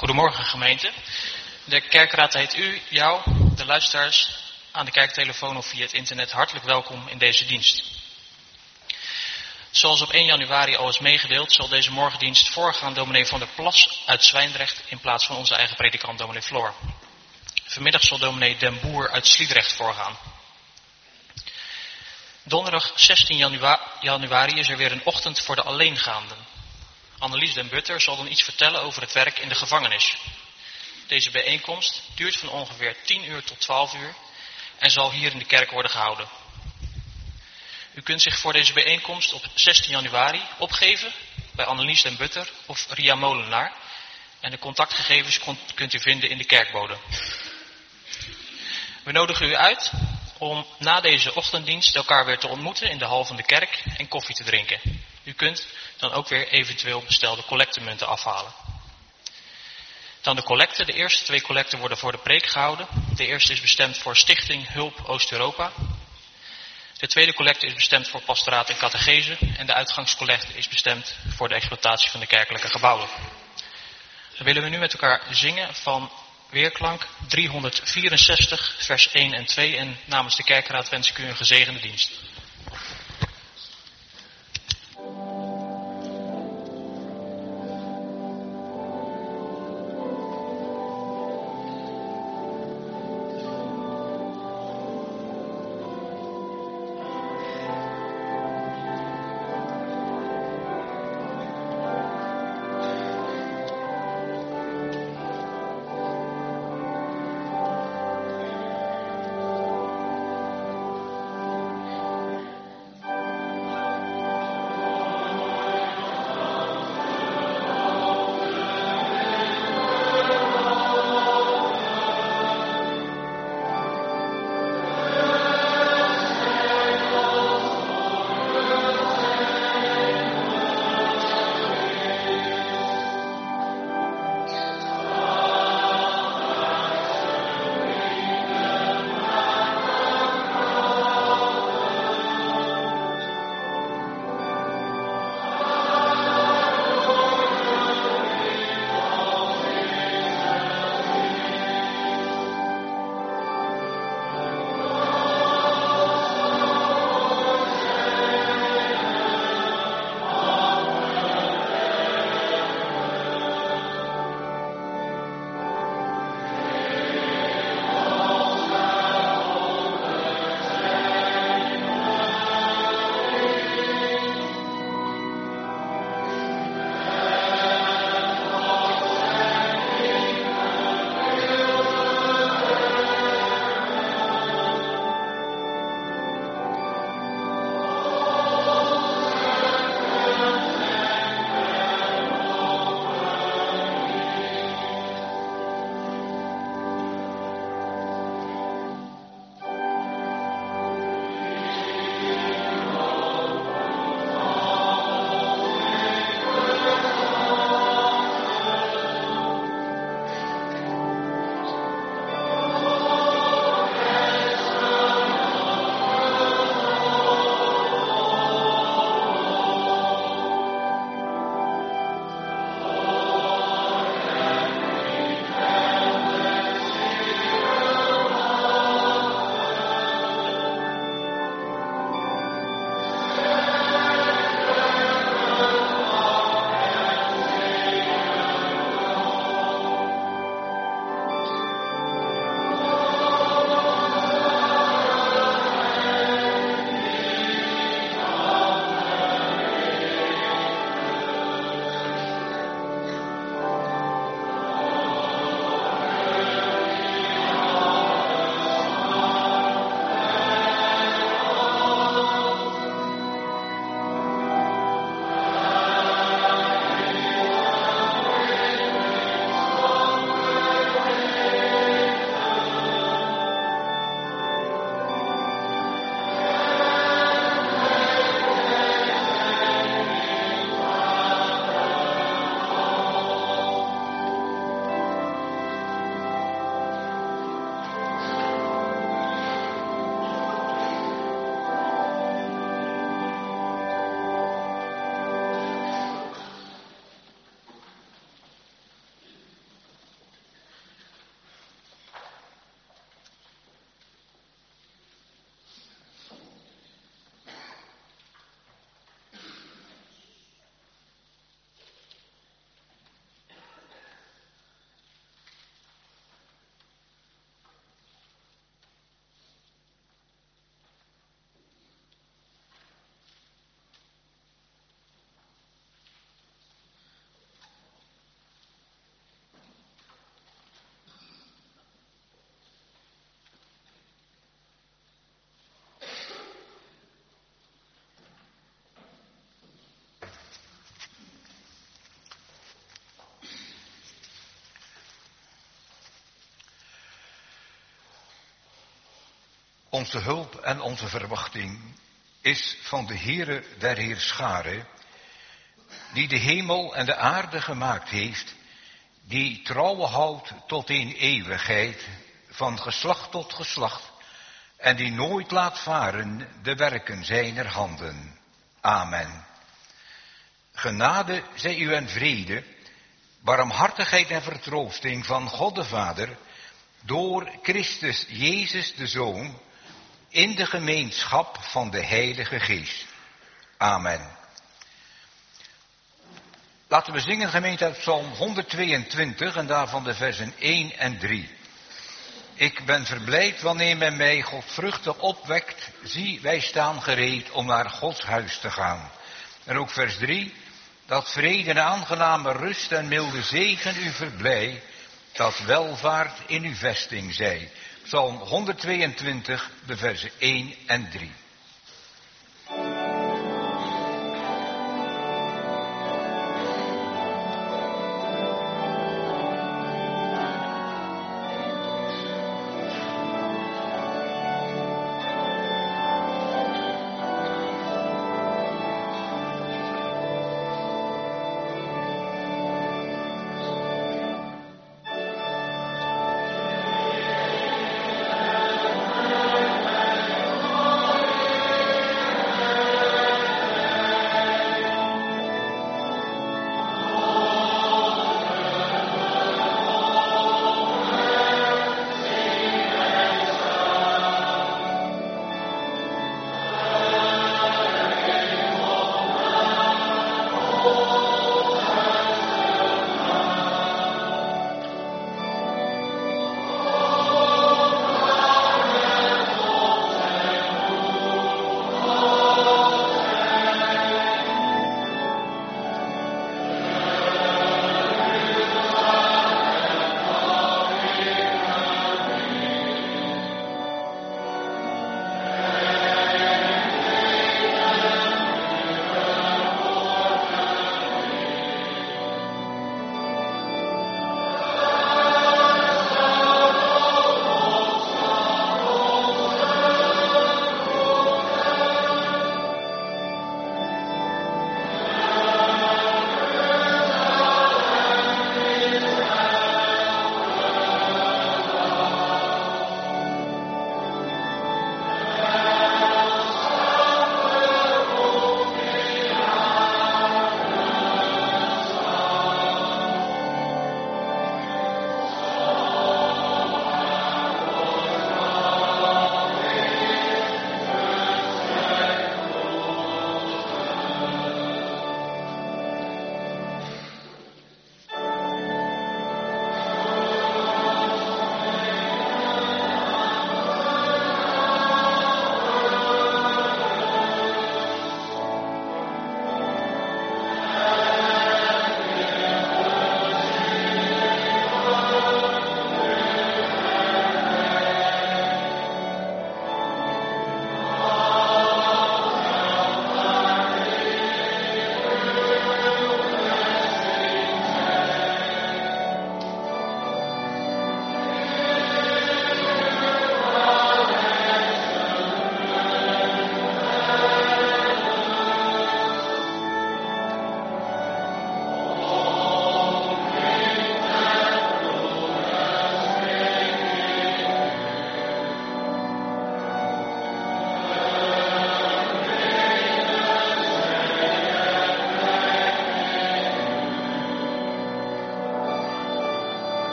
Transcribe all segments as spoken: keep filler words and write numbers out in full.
Goedemorgen gemeente. De kerkraad heet u, jou, de luisteraars aan de kerktelefoon of via het internet hartelijk welkom in deze dienst. Zoals op één januari al is meegedeeld, zal deze morgendienst voorgaan dominee Van der Plas uit Zwijndrecht in plaats van onze eigen predikant dominee Floor. Vanmiddag zal dominee Den Boer uit Sliedrecht voorgaan. Donderdag zestien januari is er weer een ochtend voor de alleengaanden. Annelies den Butter zal dan iets vertellen over het werk in de gevangenis. Deze bijeenkomst duurt van ongeveer tien uur tot twaalf uur en zal hier in de kerk worden gehouden. U kunt zich voor deze bijeenkomst op zestien januari opgeven bij Annelies den Butter of Ria Molenaar. En de contactgegevens kunt u vinden in de kerkbode. We nodigen u uit om na deze ochtenddienst elkaar weer te ontmoeten in de hal van de kerk en koffie te drinken. U kunt dan ook weer eventueel bestelde collectemunten afhalen. Dan de collecten. De eerste twee collecten worden voor de preek gehouden. De eerste is bestemd voor Stichting Hulp Oost-Europa. De tweede collecte is bestemd voor pastoraat en catechese. En de uitgangscollecte is bestemd voor de exploitatie van de kerkelijke gebouwen. Dan willen we nu met elkaar zingen van Weerklank driehonderdvierenzestig vers één en twee. En namens de kerkraad wens ik u een gezegende dienst. Onze hulp en onze verwachting is van de Heere der Heerscharen, die de hemel en de aarde gemaakt heeft, die trouw houdt tot in eeuwigheid, van geslacht tot geslacht, en die nooit laat varen de werken zijner handen. Amen. Genade zij u en vrede, barmhartigheid en vertroosting van God de Vader, door Christus Jezus de Zoon, in de gemeenschap van de Heilige Geest. Amen. Laten we zingen, gemeente, uit Psalm honderdtweeëntwintig en daarvan de versen één en drie. Ik ben verblijd wanneer men mij godvruchtig opwekt. Zie, wij staan gereed om naar Gods huis te gaan. En ook vers drie. Dat vrede en aangename rust en milde zegen u verblij. Dat welvaart in uw vesting zij. Psalm honderdtweeëntwintig, de versen één en drie.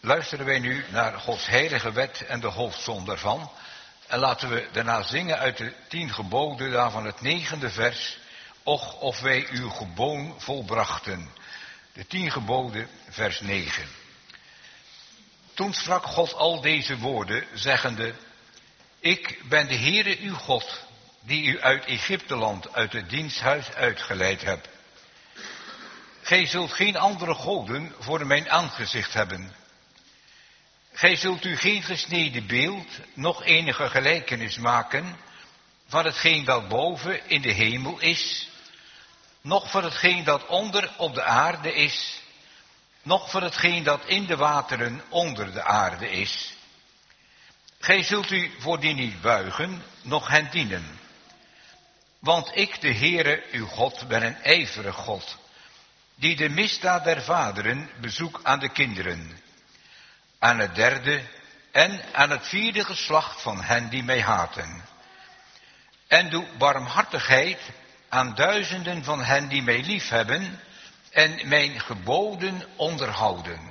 luisteren wij nu naar Gods heilige wet en de hoofdsom daarvan. En laten we daarna zingen uit de tien geboden, daarvan het negende vers. Och, of wij uw geboon volbrachten. De tien geboden, vers negen. Toen sprak God al deze woorden, zeggende: Ik ben de Heere uw God, die u uit Egypteland, uit het diensthuis uitgeleid heb. Gij zult geen andere goden voor mijn aangezicht hebben. Gij zult u geen gesneden beeld, noch enige gelijkenis maken van hetgeen dat boven in de hemel is, noch van hetgeen dat onder op de aarde is, noch van hetgeen dat in de wateren onder de aarde is. Gij zult u voor die niet buigen, noch hen dienen. Want ik, de Heere, uw God, ben een ijverig God, die de misdaad der vaderen bezoek aan de kinderen, aan het derde en aan het vierde geslacht van hen die mij haten. En doe barmhartigheid aan duizenden van hen die mij liefhebben en mijn geboden onderhouden.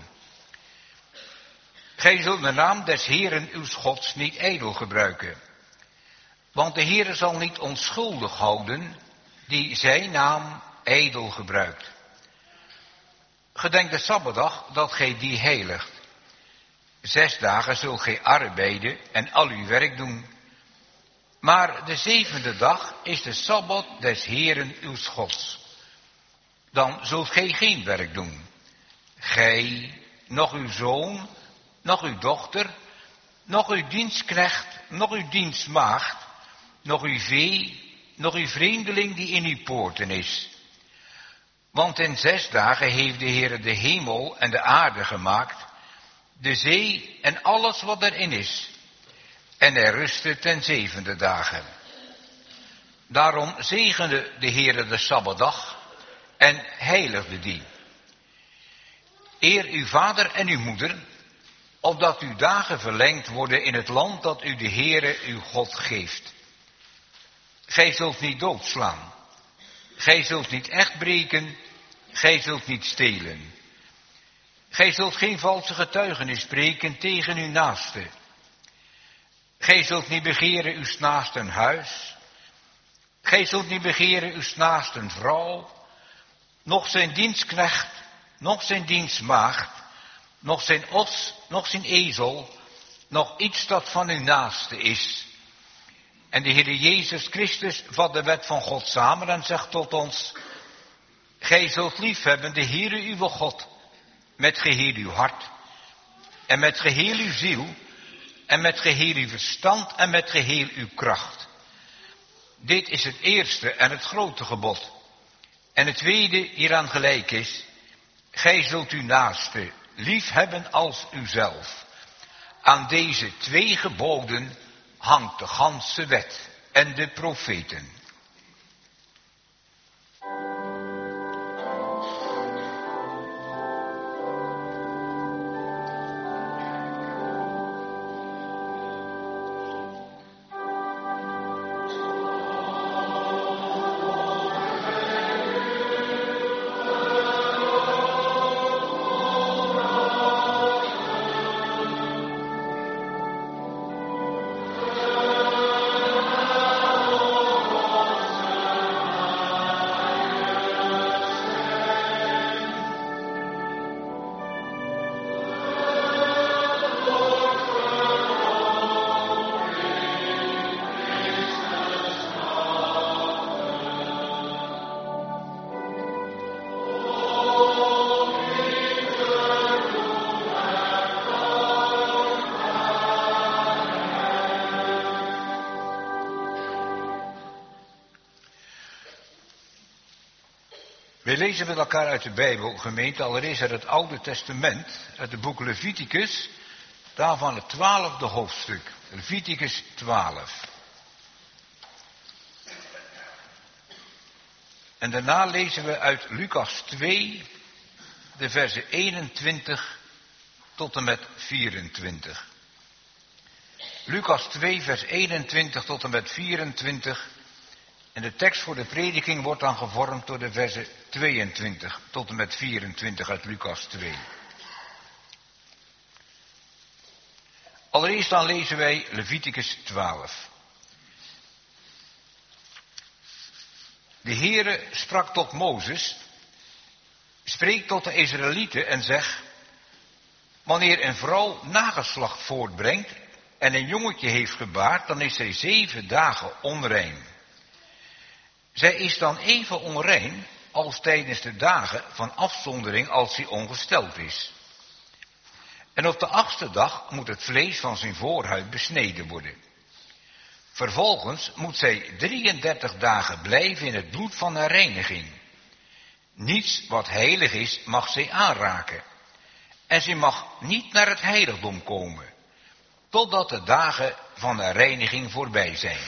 Gij zult de naam des Heeren uws Gods niet ijdel gebruiken. Want de Heere zal niet onschuldig houden die zijn naam ijdel gebruikt. Gedenk de Sabbatdag dat gij die heiligt. Zes dagen zult gij arbeiden en al uw werk doen. Maar de zevende dag is de Sabbat des Heeren uws Gods. Dan zult gij geen werk doen. Gij, nog uw zoon, nog uw dochter, nog uw dienstknecht, nog uw dienstmaagd, nog uw vee, nog uw vreemdeling die in uw poorten is. Want in zes dagen heeft de Heere de hemel en de aarde gemaakt, de zee en alles wat erin is. En hij rustte ten zevende dagen. Daarom zegende de Heere de Sabbatdag en heiligde die. Eer uw vader en uw moeder, opdat uw dagen verlengd worden in het land dat u de Heere uw God geeft. Gij zult niet doodslaan. Gij zult niet echt breken. Gij zult niet stelen. Gij zult geen valse getuigenis spreken tegen uw naaste. Gij zult niet begeren uw naasten huis. Gij zult niet begeren uw naasten vrouw, noch zijn dienstknecht, noch zijn dienstmaagd, noch zijn os, noch zijn ezel, nog iets dat van uw naaste is. En de Heer Jezus Christus vat de wet van God samen en zegt tot ons: Gij zult liefhebben de Heere uw God met geheel uw hart en met geheel uw ziel en met geheel uw verstand en met geheel uw kracht. Dit is het eerste en het grote gebod. En het tweede hieraan gelijk is: Gij zult uw naaste liefhebben als uzelf. Aan deze twee geboden hangt de ganse wet en de profeten. We lezen met elkaar uit de Bijbel, gemeente, allereerst uit het Oude Testament, uit het boek Leviticus, daarvan het twaalfde hoofdstuk, Leviticus twaalf. En daarna lezen we uit Lucas twee, de versen eenentwintig tot en met vierentwintig. Lucas twee, vers eenentwintig tot en met vierentwintig. En de tekst voor de prediking wordt dan gevormd door de versen tweeëntwintig tot en met vierentwintig uit Lucas twee. Allereerst dan lezen wij Leviticus twaalf. De Heere sprak tot Mozes, spreek tot de Israëlieten en zeg, wanneer een vrouw nageslacht voortbrengt en een jongetje heeft gebaard, dan is zij zeven dagen onrein. Zij is dan even onrein als tijdens de dagen van afzondering als zij ongesteld is. En op de achtste dag moet het vlees van zijn voorhuid besneden worden. Vervolgens moet zij drieëndertig dagen blijven in het bloed van haar reiniging. Niets wat heilig is mag zij aanraken. En zij mag niet naar het heiligdom komen, totdat de dagen van haar reiniging voorbij zijn.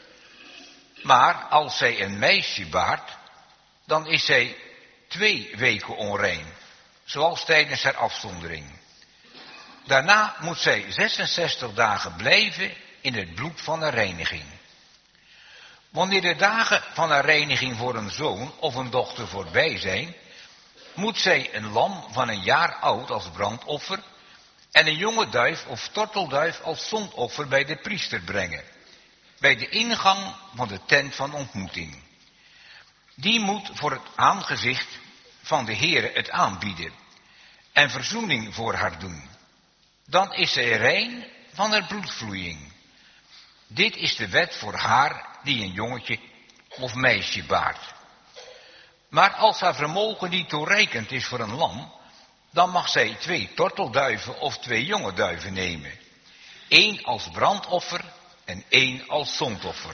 Maar als zij een meisje baart, dan is zij twee weken onrein, zoals tijdens haar afzondering. Daarna moet zij zesenzestig dagen blijven in het bloed van haar reiniging. Wanneer de dagen van haar reiniging voor een zoon of een dochter voorbij zijn, moet zij een lam van een jaar oud als brandoffer en een jonge duif of tortelduif als zondoffer bij de priester brengen, bij de ingang van de tent van ontmoeting. Die moet voor het aangezicht van de Heere het aanbieden en verzoening voor haar doen. Dan is zij rein van haar bloedvloeiing. Dit is de wet voor haar die een jongetje of meisje baart. Maar als haar vermogen niet toereikend is voor een lam, dan mag zij twee tortelduiven of twee jonge duiven nemen. Eén als brandoffer en één als zondoffer.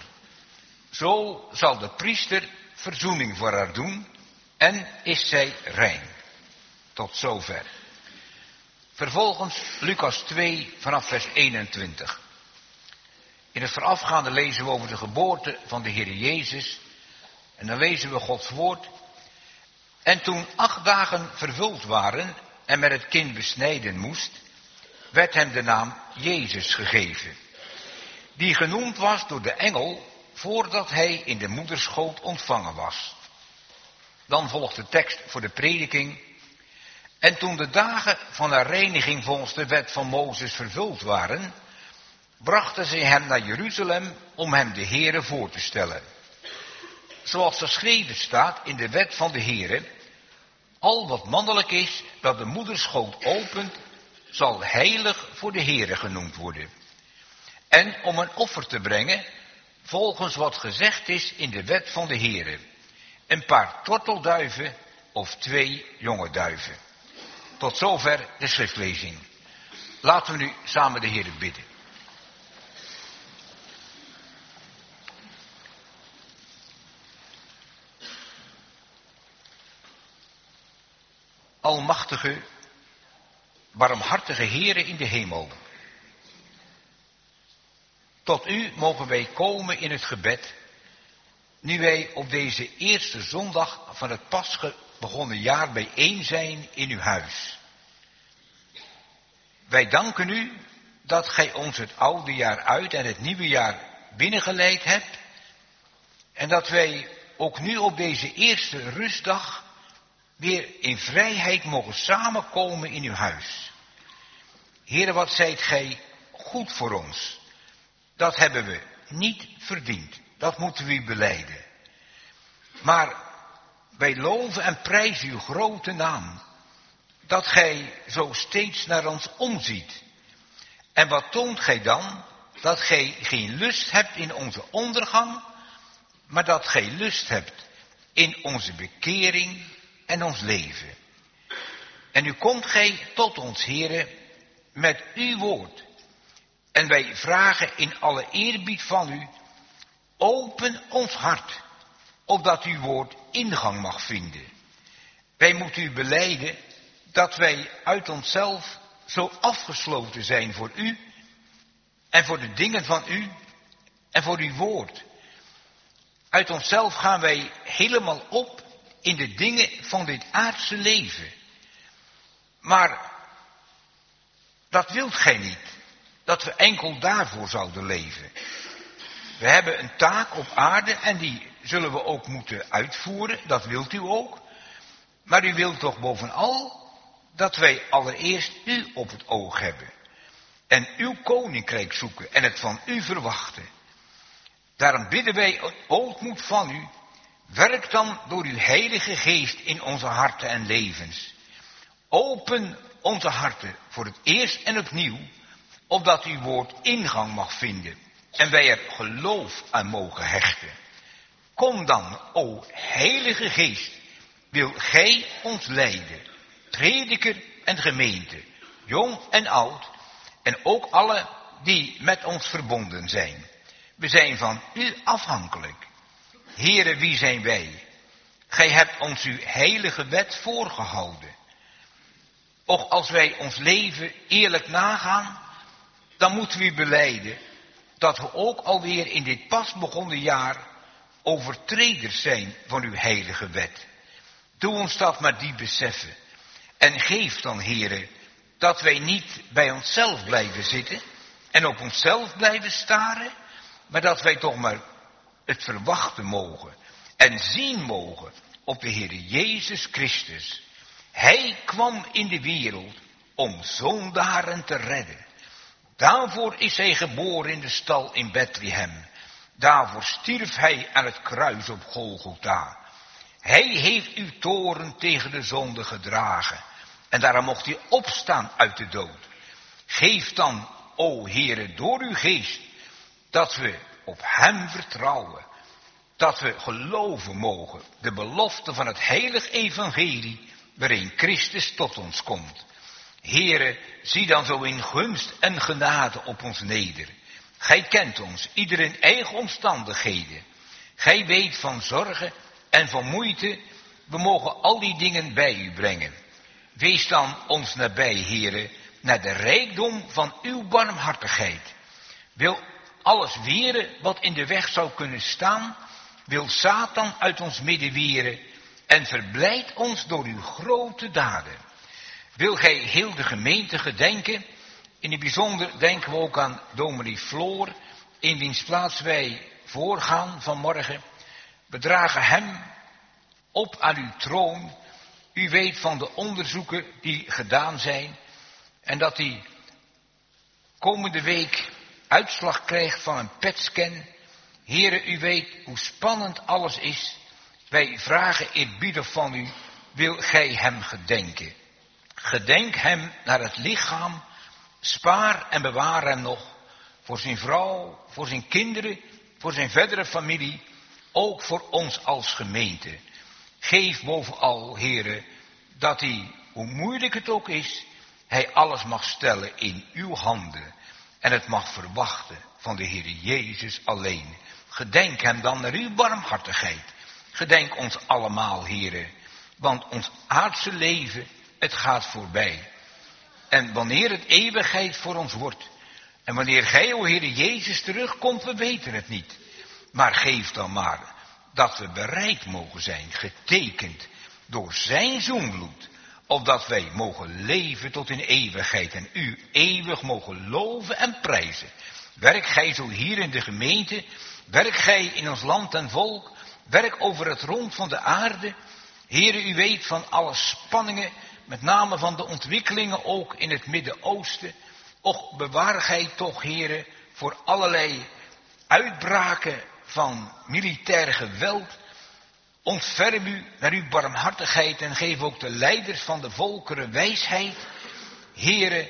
Zo zal de priester verzoening voor haar doen en is zij rein. Tot zover. Vervolgens Lucas twee vanaf vers eenentwintig. In het voorafgaande lezen we over de geboorte van de Heer Jezus. En dan lezen we Gods woord. En toen acht dagen vervuld waren en men het kind besnijden moest, werd hem de naam Jezus gegeven. Die genoemd was door de engel voordat hij in de moederschoot ontvangen was. Dan volgt de tekst voor de prediking. En toen de dagen van haar reiniging volgens de wet van Mozes vervuld waren, brachten ze hem naar Jeruzalem om hem de Heere voor te stellen. Zoals geschreven staat in de wet van de Heere, al wat mannelijk is dat de moederschoot opent, zal heilig voor de Heere genoemd worden. En om een offer te brengen, volgens wat gezegd is in de wet van de Heere, een paar tortelduiven of twee jonge duiven. Tot zover de schriftlezing. Laten we nu samen de Heere bidden. Almachtige, barmhartige Heere in de hemel. Tot u mogen wij komen in het gebed, nu wij op deze eerste zondag van het pas begonnen jaar bijeen zijn in uw huis. Wij danken u dat gij ons het oude jaar uit en het nieuwe jaar binnengeleid hebt en dat wij ook nu op deze eerste rustdag weer in vrijheid mogen samenkomen in uw huis. Heere, wat zijt gij goed voor ons. Dat hebben we niet verdiend. Dat moeten we u belijden. Maar wij loven en prijzen uw grote naam. Dat gij zo steeds naar ons omziet. En wat toont gij dan? Dat gij geen lust hebt in onze ondergang, maar dat gij lust hebt in onze bekering en ons leven. En nu komt gij tot ons, Heere, met uw woord. En wij vragen in alle eerbied van u, open ons hart, opdat uw woord ingang mag vinden. Wij moeten u belijden dat wij uit onszelf zo afgesloten zijn voor u en voor de dingen van u en voor uw woord. Uit onszelf gaan wij helemaal op in de dingen van dit aardse leven. Maar dat wilt gij niet, dat we enkel daarvoor zouden leven. We hebben een taak op aarde en die zullen we ook moeten uitvoeren, dat wilt u ook. Maar u wilt toch bovenal dat wij allereerst u op het oog hebben. en uw koninkrijk zoeken en het van u verwachten. Daarom bidden wij een ootmoed van u. Werk dan door uw heilige geest in onze harten en levens. Open onze harten voor het eerst en opnieuw, opdat uw woord ingang mag vinden en wij er geloof aan mogen hechten. Kom dan, o heilige geest, wil gij ons leiden, prediker en gemeente, jong en oud, en ook alle die met ons verbonden zijn. We zijn van u afhankelijk. Heere, wie zijn wij? Gij hebt ons uw heilige wet voorgehouden. Och, als wij ons leven eerlijk nagaan, dan moeten we u belijden dat we ook alweer in dit pas begonnen jaar overtreders zijn van uw heilige wet. Doe ons dat maar diep beseffen. En geef dan, Heere, dat wij niet bij onszelf blijven zitten en op onszelf blijven staren, maar dat wij toch maar het verwachten mogen en zien mogen op de Heer Jezus Christus. Hij kwam in de wereld om zondaren te redden. Daarvoor is hij geboren in de stal in Bethlehem. Daarvoor stierf hij aan het kruis op Golgotha. Hij heeft uw toorn tegen de zonde gedragen. En daarom mocht hij opstaan uit de dood. Geef dan, o Heere, door uw geest, dat we op hem vertrouwen. Dat we geloven mogen, de belofte van het heilig evangelie, waarin Christus tot ons komt. Heere, zie dan zo in gunst en genade op ons neder. Gij kent ons, ieder in eigen omstandigheden. Gij weet van zorgen en van moeite, we mogen al die dingen bij u brengen. Wees dan ons nabij, Heere, naar de rijkdom van uw barmhartigheid. Wil alles weren wat in de weg zou kunnen staan, wil Satan uit ons midden weren en verblijd ons door uw grote daden. Wil gij heel de gemeente gedenken, in het bijzonder denken we ook aan dominee Floor, in wiens plaats wij voorgaan vanmorgen. We dragen hem op aan uw troon. U weet van de onderzoeken die gedaan zijn en dat hij komende week uitslag krijgt van een P E T-scan. Heere, u weet hoe spannend alles is. Wij vragen eerbiedig van u, wil gij hem gedenken. Gedenk hem naar het lichaam, spaar en bewaar hem nog voor zijn vrouw, voor zijn kinderen, voor zijn verdere familie, ook voor ons als gemeente. Geef bovenal, Heere, dat hij, hoe moeilijk het ook is, hij alles mag stellen in uw handen en het mag verwachten van de Heer Jezus alleen. Gedenk hem dan naar uw barmhartigheid. Gedenk ons allemaal, Heere, want ons aardse leven, het gaat voorbij. En wanneer het eeuwigheid voor ons wordt, en wanneer gij, o Heere Jezus, terugkomt, we weten het niet. Maar geef dan maar dat we bereid mogen zijn, getekend door zijn zoenbloed, opdat wij mogen leven tot in eeuwigheid en u eeuwig mogen loven en prijzen. Werk gij zo hier in de gemeente, werk gij in ons land en volk, werk over het rond van de aarde. Heere, u weet van alle spanningen, met name van de ontwikkelingen ook in het Midden-Oosten. Och, bewaar gij toch, Heere, voor allerlei uitbraken van militair geweld. Ontferm u naar uw barmhartigheid en geef ook de leiders van de volkeren wijsheid. Heere,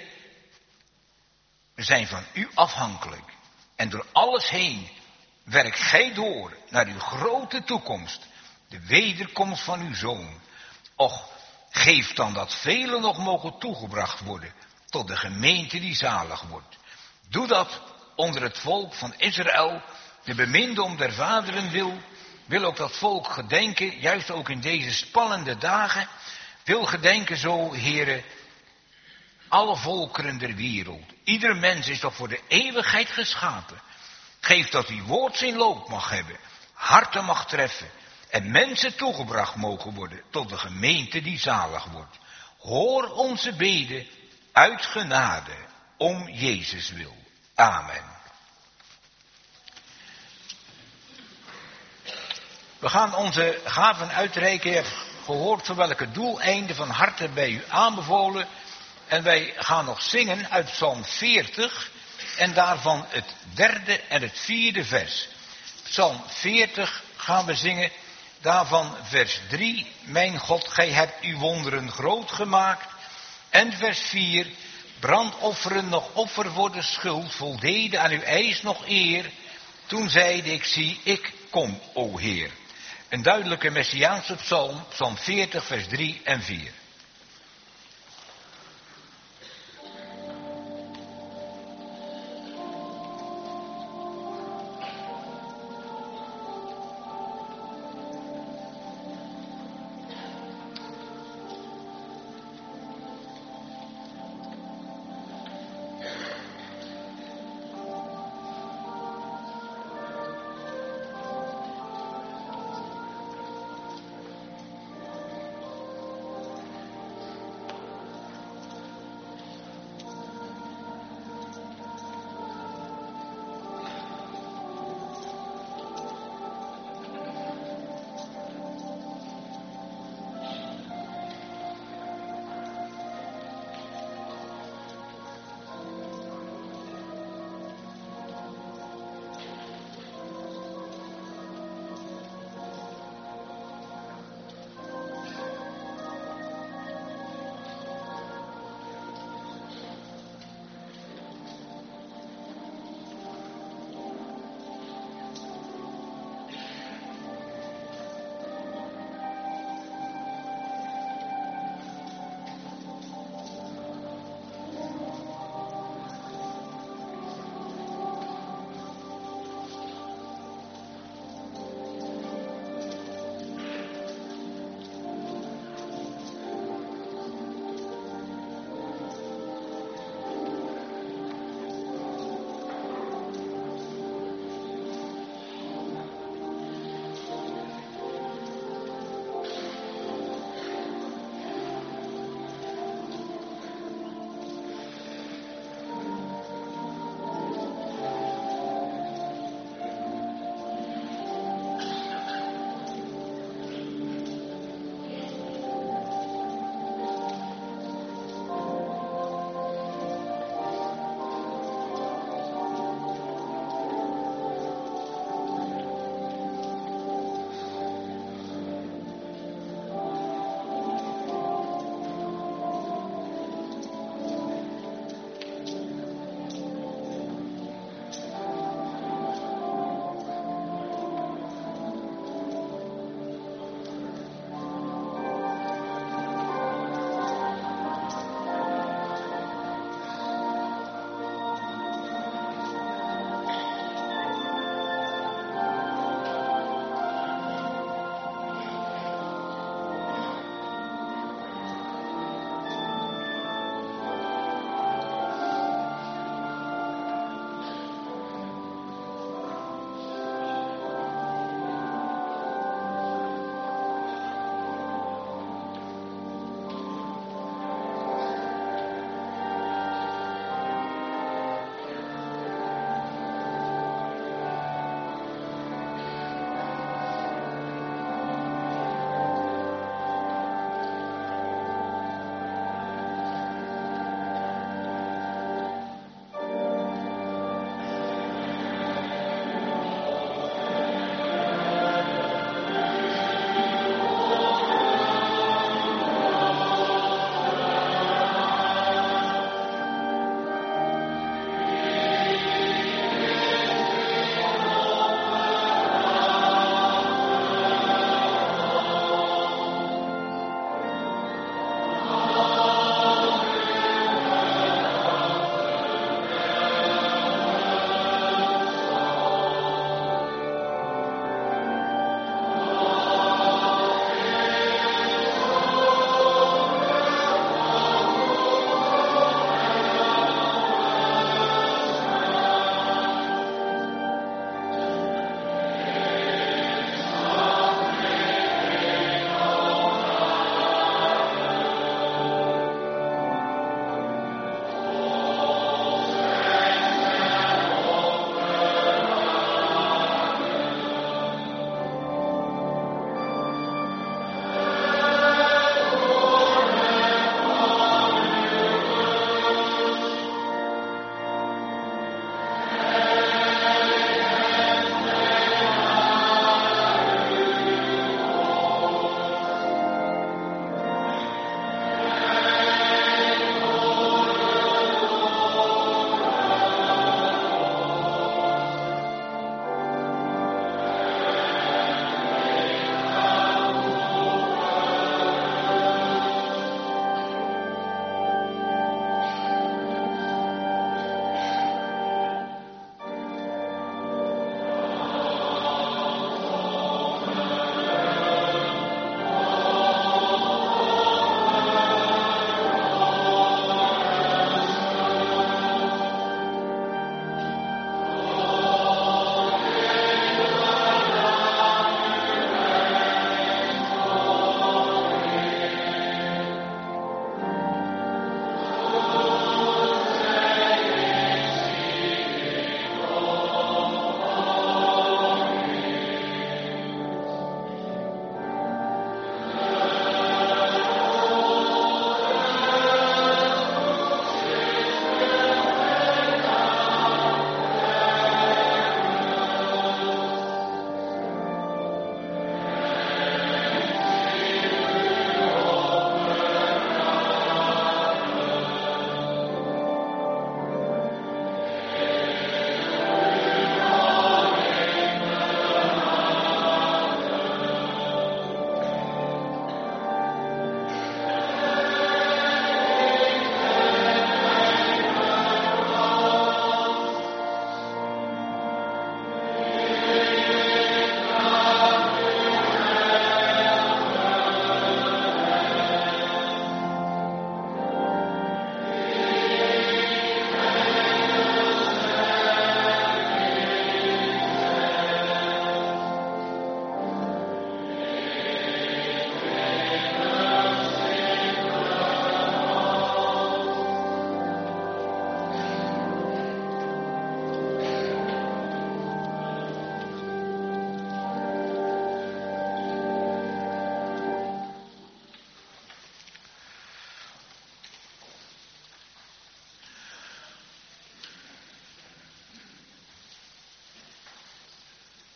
we zijn van u afhankelijk. En door alles heen werk gij door naar uw grote toekomst, de wederkomst van uw Zoon. Och, geef dan dat velen nog mogen toegebracht worden tot de gemeente die zalig wordt. Doe dat onder het volk van Israël, de beminde om der vaderen wil. Wil ook dat volk gedenken, juist ook in deze spannende dagen. Wil gedenken zo, Heere, alle volkeren der wereld. Ieder mens is toch voor de eeuwigheid geschapen. Geef dat uw woord zijn loop mag hebben, harten mag treffen en mensen toegebracht mogen worden tot de gemeente die zalig wordt. Hoor onze beden uit genade om Jezus wil. Amen. We gaan onze gaven uitreiken. Je hebt gehoord voor welke doeleinden van harte bij u aanbevolen. En wij gaan nog zingen uit Psalm veertig en daarvan het derde en het vierde vers. Psalm veertig gaan we zingen, daarvan vers drie. Mijn God, gij hebt uw wonderen groot gemaakt. En vers vier. Brandofferen nog offer voor de schuld, voldeden aan uw eis nog eer. Toen zeide ik, zie, ik kom, o Heer. Een duidelijke messiaanse psalm, psalm veertig, vers drie en vier.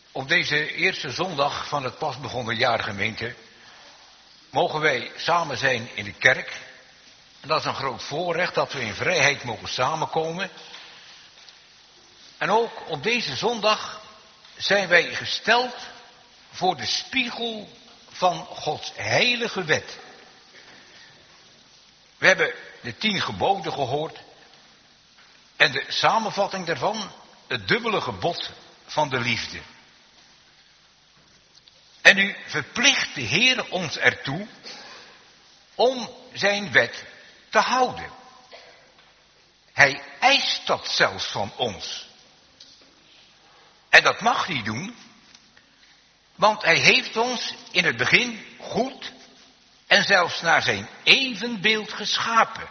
Op deze eerste zondag van het pas begonnen jaar, gemeente, mogen wij samen zijn in de kerk. En dat is een groot voorrecht dat we in vrijheid mogen samenkomen. En ook op deze zondag zijn wij gesteld voor de spiegel van Gods heilige wet. We hebben de tien geboden gehoord en de samenvatting daarvan, het dubbele gebod van de liefde. En nu verplicht de Heer ons ertoe om zijn wet te houden. Hij eist dat zelfs van ons. En dat mag hij doen, want hij heeft ons in het begin goed en zelfs naar zijn evenbeeld geschapen.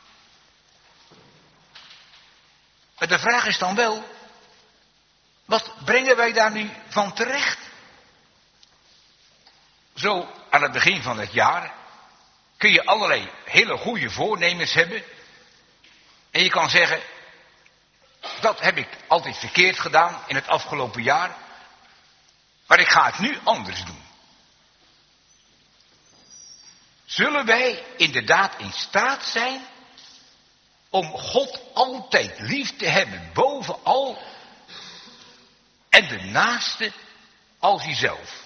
Maar de vraag is dan wel, wat brengen wij daar nu van terecht? Zo aan het begin van het jaar kun je allerlei hele goede voornemens hebben. En je kan zeggen, dat heb ik altijd verkeerd gedaan in het afgelopen jaar. Maar ik ga het nu anders doen. Zullen wij inderdaad in staat zijn om God altijd lief te hebben boven al en de naaste als jezelf?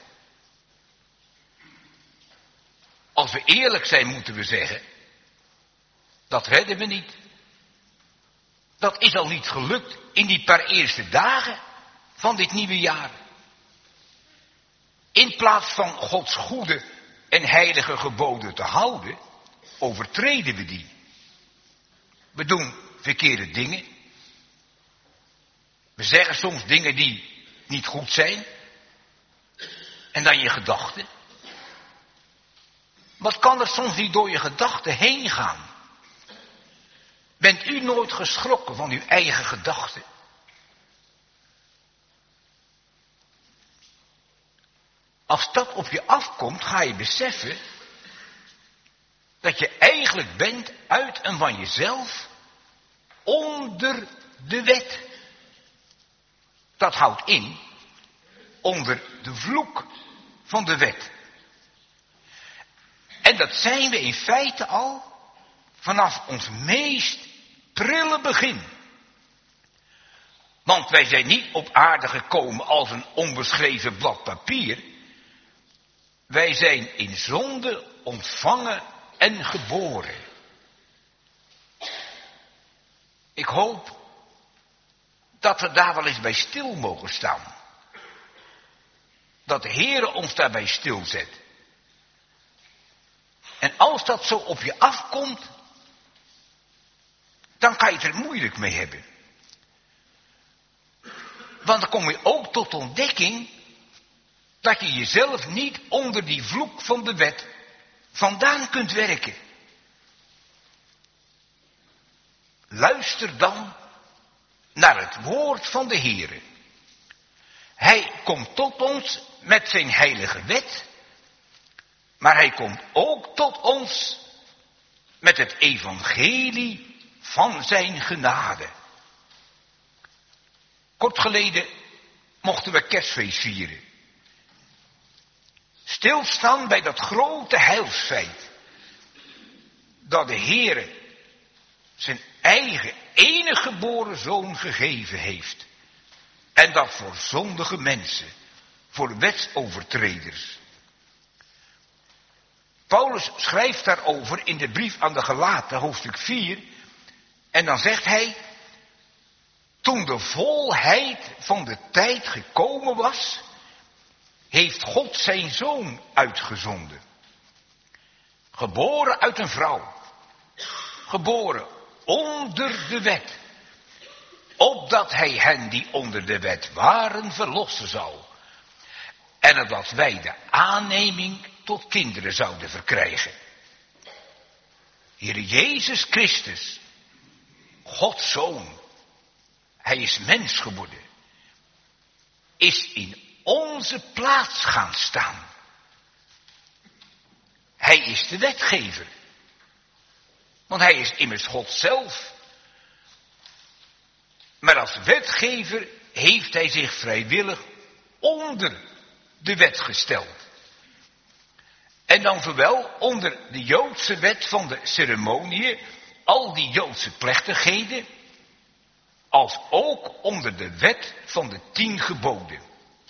Als we eerlijk zijn moeten we zeggen, dat redden we niet. Dat is al niet gelukt in die paar eerste dagen van dit nieuwe jaar. In plaats van Gods goede en heilige geboden te houden, overtreden we die. We doen verkeerde dingen. We zeggen soms dingen die niet goed zijn. En dan je gedachten. Wat kan er soms niet door je gedachten heen gaan? Bent u nooit geschrokken van uw eigen gedachten? Als dat op je afkomt, ga je beseffen dat je eigenlijk bent uit en van jezelf onder de wet. Dat houdt in onder de vloek van de wet. En dat zijn we in feite al vanaf ons meest prille begin. Want wij zijn niet op aarde gekomen als een onbeschreven blad papier. Wij zijn in zonde ontvangen en geboren. Ik hoop dat we daar wel eens bij stil mogen staan. Dat de Heere ons daarbij stilzet. En als dat zo op je afkomt, dan kan je het er moeilijk mee hebben. Want dan kom je ook tot ontdekking dat je jezelf niet onder die vloek van de wet vandaan kunt werken. Luister dan naar het woord van de Heere. Hij komt tot ons met zijn heilige wet, maar hij komt ook tot ons met het evangelie van zijn genade. Kort geleden mochten we kerstfeest vieren. Stilstaan bij dat grote heilsfeit. Dat de Heere zijn eigen enige geboren zoon gegeven heeft. En dat voor zondige mensen, voor wetsovertreders. Paulus schrijft daarover in de brief aan de Galaten, hoofdstuk vier. En dan zegt hij, toen de volheid van de tijd gekomen was, heeft God zijn zoon uitgezonden. Geboren uit een vrouw. Geboren onder de wet. Opdat hij hen die onder de wet waren verlossen zou. En opdat wij de aanneming tot kinderen zouden verkrijgen. Heer Jezus Christus, Gods Zoon, hij is mens geworden, is in onze plaats gaan staan. Hij is de wetgever. Want hij is immers God zelf. Maar als wetgever heeft hij zich vrijwillig onder de wet gesteld. En dan zowel onder de Joodse wet van de ceremoniën, al die Joodse plechtigheden, als ook onder de wet van de tien geboden.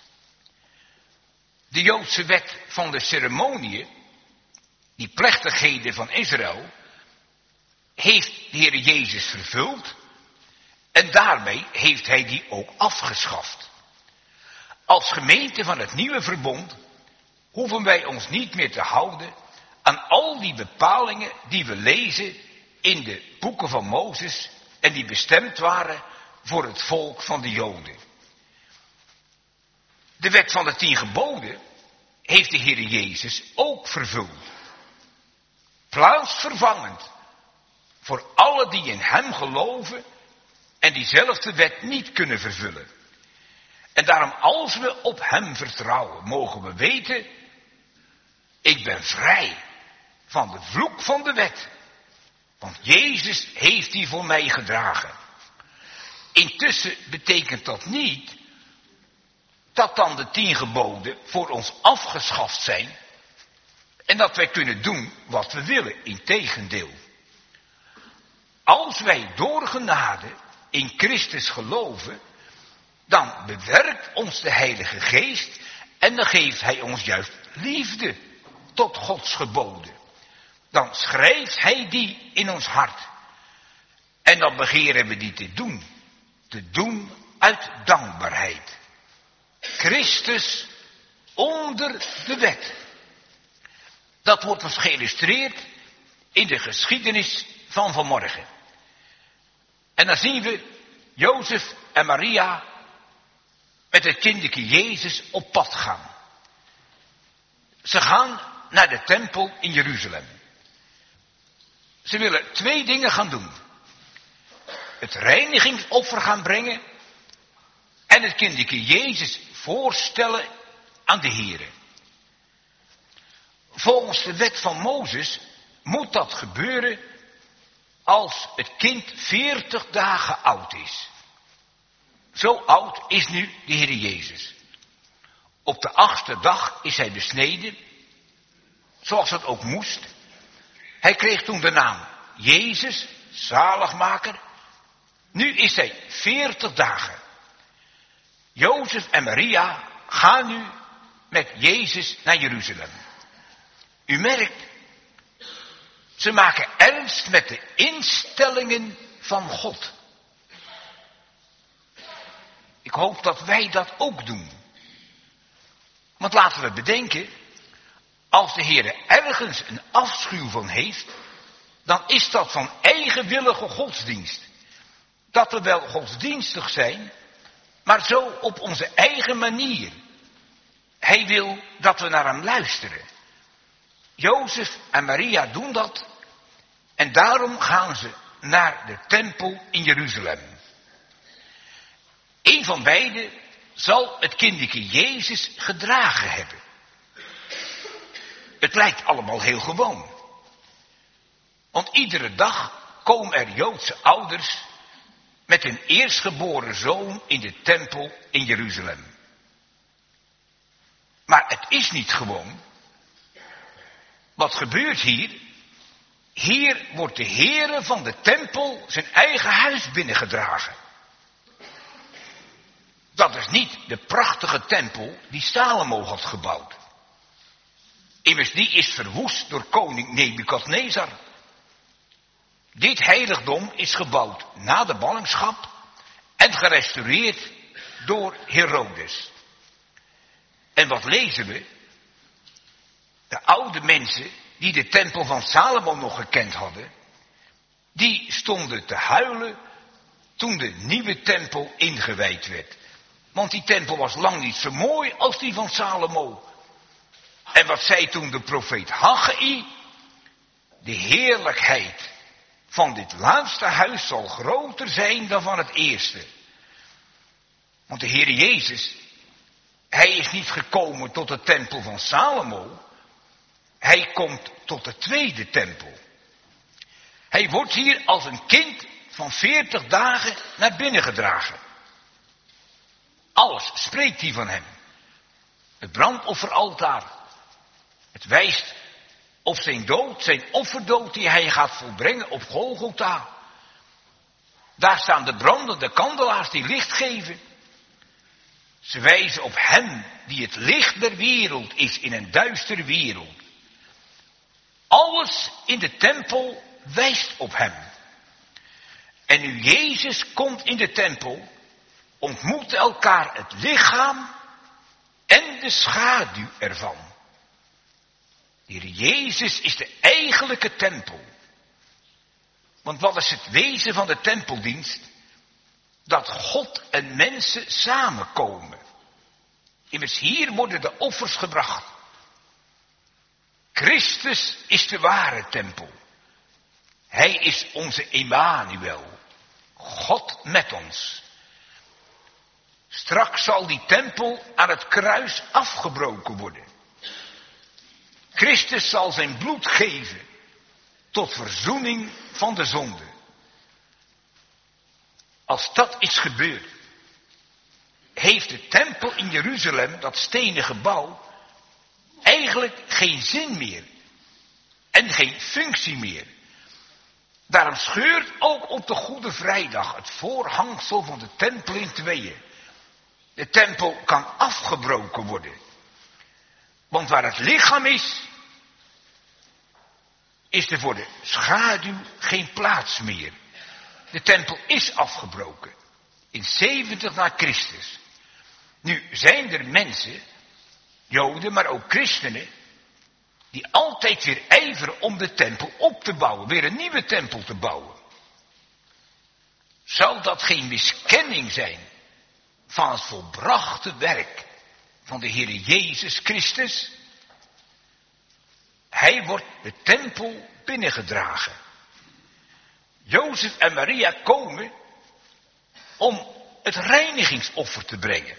De Joodse wet van de ceremoniën, die plechtigheden van Israël, heeft de Heer Jezus vervuld en daarmee heeft hij die ook afgeschaft. Als gemeente van het nieuwe verbond hoeven wij ons niet meer te houden aan al die bepalingen die we lezen in de boeken van Mozes en die bestemd waren voor het volk van de Joden. De wet van de tien geboden heeft de Heer Jezus ook vervuld. Plaatsvervangend voor alle die in hem geloven en diezelfde wet niet kunnen vervullen. En daarom als we op hem vertrouwen, mogen we weten, ik ben vrij van de vloek van de wet. Want Jezus heeft die voor mij gedragen. Intussen betekent dat niet dat dan de tien geboden voor ons afgeschaft zijn en dat wij kunnen doen wat we willen. Integendeel. Als wij door genade in Christus geloven, dan bewerkt ons de Heilige Geest en dan geeft hij ons juist liefde tot Gods geboden. Dan schrijft hij die in ons hart. En dan begeren we die te doen. Te doen uit dankbaarheid. Christus onder de wet. Dat wordt ons geïllustreerd in de geschiedenis van vanmorgen. En dan zien we Jozef en Maria met het kindertje Jezus op pad gaan. Ze gaan naar de tempel in Jeruzalem. Ze willen twee dingen gaan doen. Het reinigingsoffer gaan brengen en het kindertje Jezus voorstellen aan de Here. Volgens de wet van Mozes moet dat gebeuren als het kind veertig dagen oud is. Zo oud is nu de Heer Jezus. Op de achtste dag is hij besneden, zoals het ook moest. Hij kreeg toen de naam Jezus, zaligmaker. Nu is hij veertig dagen. Jozef en Maria gaan nu met Jezus naar Jeruzalem. U merkt, ze maken ernst met de instellingen van God. Ik hoop dat wij dat ook doen. Want laten we bedenken, als de Heer ergens een afschuw van heeft, dan is dat van eigenwillige godsdienst. Dat we wel godsdienstig zijn, maar zo op onze eigen manier. Hij wil dat we naar hem luisteren. Jozef en Maria doen dat en daarom gaan ze naar de tempel in Jeruzalem. Een van beiden zal het kindertje Jezus gedragen hebben. Het lijkt allemaal heel gewoon. Want iedere dag komen er Joodse ouders met hun eerstgeboren zoon in de tempel in Jeruzalem. Maar het is niet gewoon. Wat gebeurt hier? Hier wordt de Heere van de tempel zijn eigen huis binnengedragen. Dat is niet de prachtige tempel die Salomo had gebouwd. Immers die is verwoest door koning Nebukadnezar. Dit heiligdom is gebouwd na de ballingschap en gerestaureerd door Herodes. En wat lezen we? De oude mensen die de tempel van Salomo nog gekend hadden, die stonden te huilen toen de nieuwe tempel ingewijd werd. Want die tempel was lang niet zo mooi als die van Salomo. En wat zei toen de profeet Haggai? De heerlijkheid van dit laatste huis zal groter zijn dan van het eerste. Want de Heer Jezus, hij is niet gekomen tot de tempel van Salomo. Hij komt tot de tweede tempel. Hij wordt hier als een kind van veertig dagen naar binnen gedragen. Alles spreekt hier van hem. Het brandofferaltaar. Het wijst op zijn dood, zijn offerdood die hij gaat volbrengen op Golgotha. Daar staan de brandende kandelaars die licht geven. Ze wijzen op hem die het licht der wereld is in een duistere wereld. Alles in de tempel wijst op hem. En nu Jezus komt in de tempel, ontmoeten elkaar het lichaam en de schaduw ervan. De Heer Jezus is de eigenlijke tempel. Want wat is het wezen van de tempeldienst? Dat God en mensen samenkomen. Immers hier worden de offers gebracht. Christus is de ware tempel. Hij is onze Emmanuel. God met ons. Straks zal die tempel aan het kruis afgebroken worden. Christus zal zijn bloed geven tot verzoening van de zonde. Als dat is gebeurd, heeft de tempel in Jeruzalem, dat stenen gebouw, eigenlijk geen zin meer en geen functie meer. Daarom scheurt ook op de Goede Vrijdag het voorhangsel van de tempel in tweeën. De tempel kan afgebroken worden. Want waar het lichaam is, is er voor de schaduw geen plaats meer. De tempel is afgebroken. In zeventig na Christus. Nu zijn er mensen, Joden, maar ook christenen, die altijd weer ijveren om de tempel op te bouwen. Weer een nieuwe tempel te bouwen. Zou dat geen miskenning zijn van het volbrachte werk van de Heer Jezus Christus? Hij wordt de tempel binnengedragen. Jozef en Maria komen om het reinigingsoffer te brengen.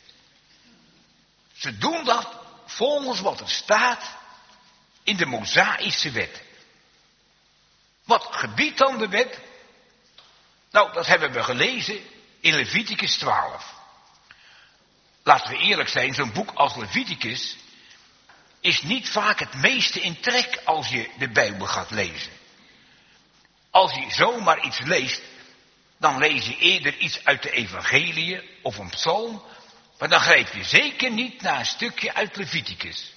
Ze doen dat volgens wat er staat in de Mosaïsche wet. Wat gebiedt dan de wet? Nou, dat hebben we gelezen in Leviticus twaalf. Laten we eerlijk zijn, zo'n boek als Leviticus is niet vaak het meeste in trek als je de Bijbel gaat lezen. Als je zomaar iets leest, dan lees je eerder iets uit de Evangeliën of een psalm, maar dan grijp je zeker niet naar een stukje uit Leviticus.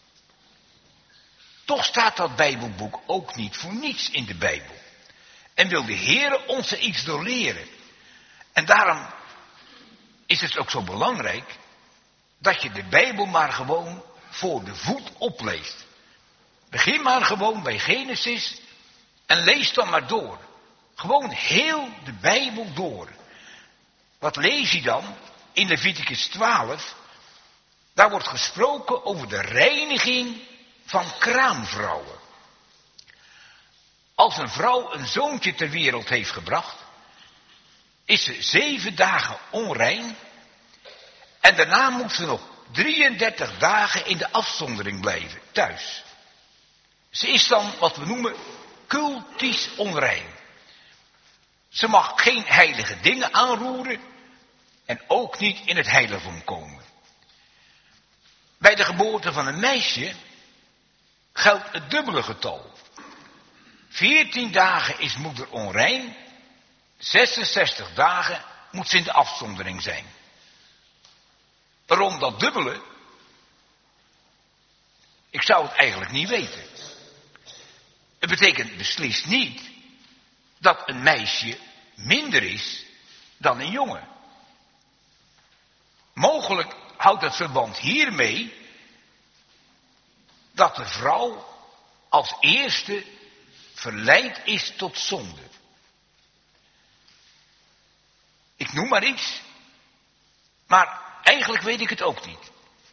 Toch staat dat Bijbelboek ook niet voor niets in de Bijbel. En wil de Heere ons er iets door leren. En daarom is het ook zo belangrijk dat je de Bijbel maar gewoon voor de voet opleest. Begin maar gewoon bij Genesis en lees dan maar door. Gewoon heel de Bijbel door. Wat lees je dan in Leviticus twaalf? Daar wordt gesproken over de reiniging van kraamvrouwen. Als een vrouw een zoontje ter wereld heeft gebracht, is ze zeven dagen onrein en daarna moet ze nog drieëndertig dagen in de afzondering blijven, thuis. Ze is dan wat we noemen cultisch onrein. Ze mag geen heilige dingen aanroeren en ook niet in het heiligdom komen. Bij de geboorte van een meisje geldt het dubbele getal. veertien dagen is moeder onrein, zesenzestig dagen moet ze in de afzondering zijn. Waarom dat dubbele? Ik zou het eigenlijk niet weten. Het betekent beslist niet dat een meisje minder is dan een jongen. Mogelijk houdt het verband hiermee dat de vrouw als eerste verleid is tot zonde. Ik noem maar iets, maar eigenlijk weet ik het ook niet.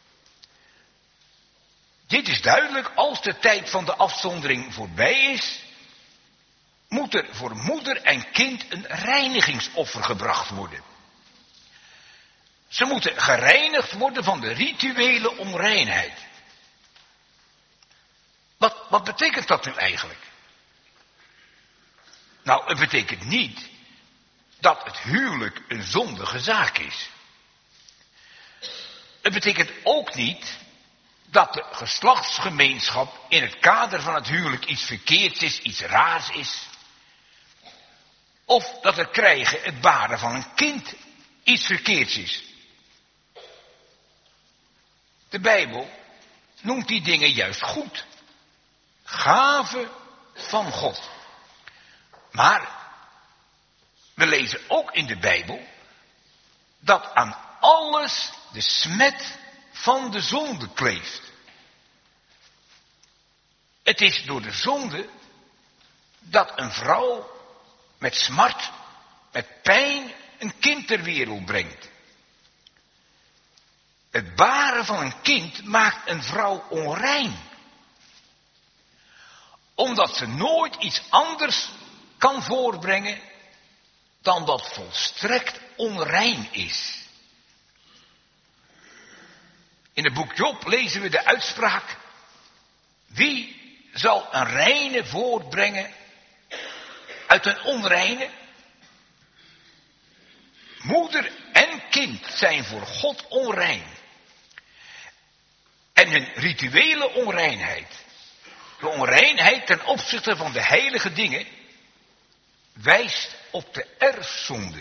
Dit is duidelijk, als de tijd van de afzondering voorbij is, moet er voor moeder en kind een reinigingsoffer gebracht worden. Ze moeten gereinigd worden van de rituele onreinheid. Wat, wat betekent dat nu eigenlijk? Nou, het betekent niet dat het huwelijk een zondige zaak is. Het betekent ook niet dat de geslachtsgemeenschap in het kader van het huwelijk iets verkeerds is, iets raars is. Of dat het krijgen, het baren van een kind, iets verkeerds is. De Bijbel noemt die dingen juist goed. Gaven van God. Maar we lezen ook in de Bijbel dat aan alles de smet van de zonde kleeft. Het is door de zonde dat een vrouw met smart, met pijn, een kind ter wereld brengt. Het baren van een kind maakt een vrouw onrein. Omdat ze nooit iets anders kan voorbrengen dan dat volstrekt onrein is. In het boek Job lezen we de uitspraak: wie zal een reine voortbrengen uit een onreine? Moeder en kind zijn voor God onrein. En hun rituele onreinheid, de onreinheid ten opzichte van de heilige dingen, wijst op de erfzonde.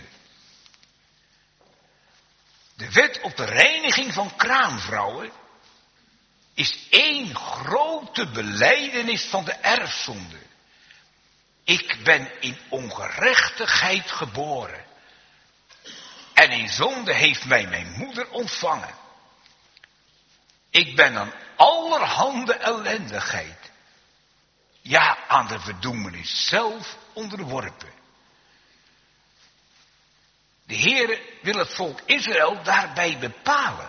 De wet op de reiniging van kraamvrouwen is één grote belijdenis van de erfzonde. Ik ben in ongerechtigheid geboren. En in zonde heeft mij mijn moeder ontvangen. Ik ben aan allerhande ellendigheid, ja, aan de verdoemenis zelf onderworpen. De Heere wil het volk Israël daarbij bepalen.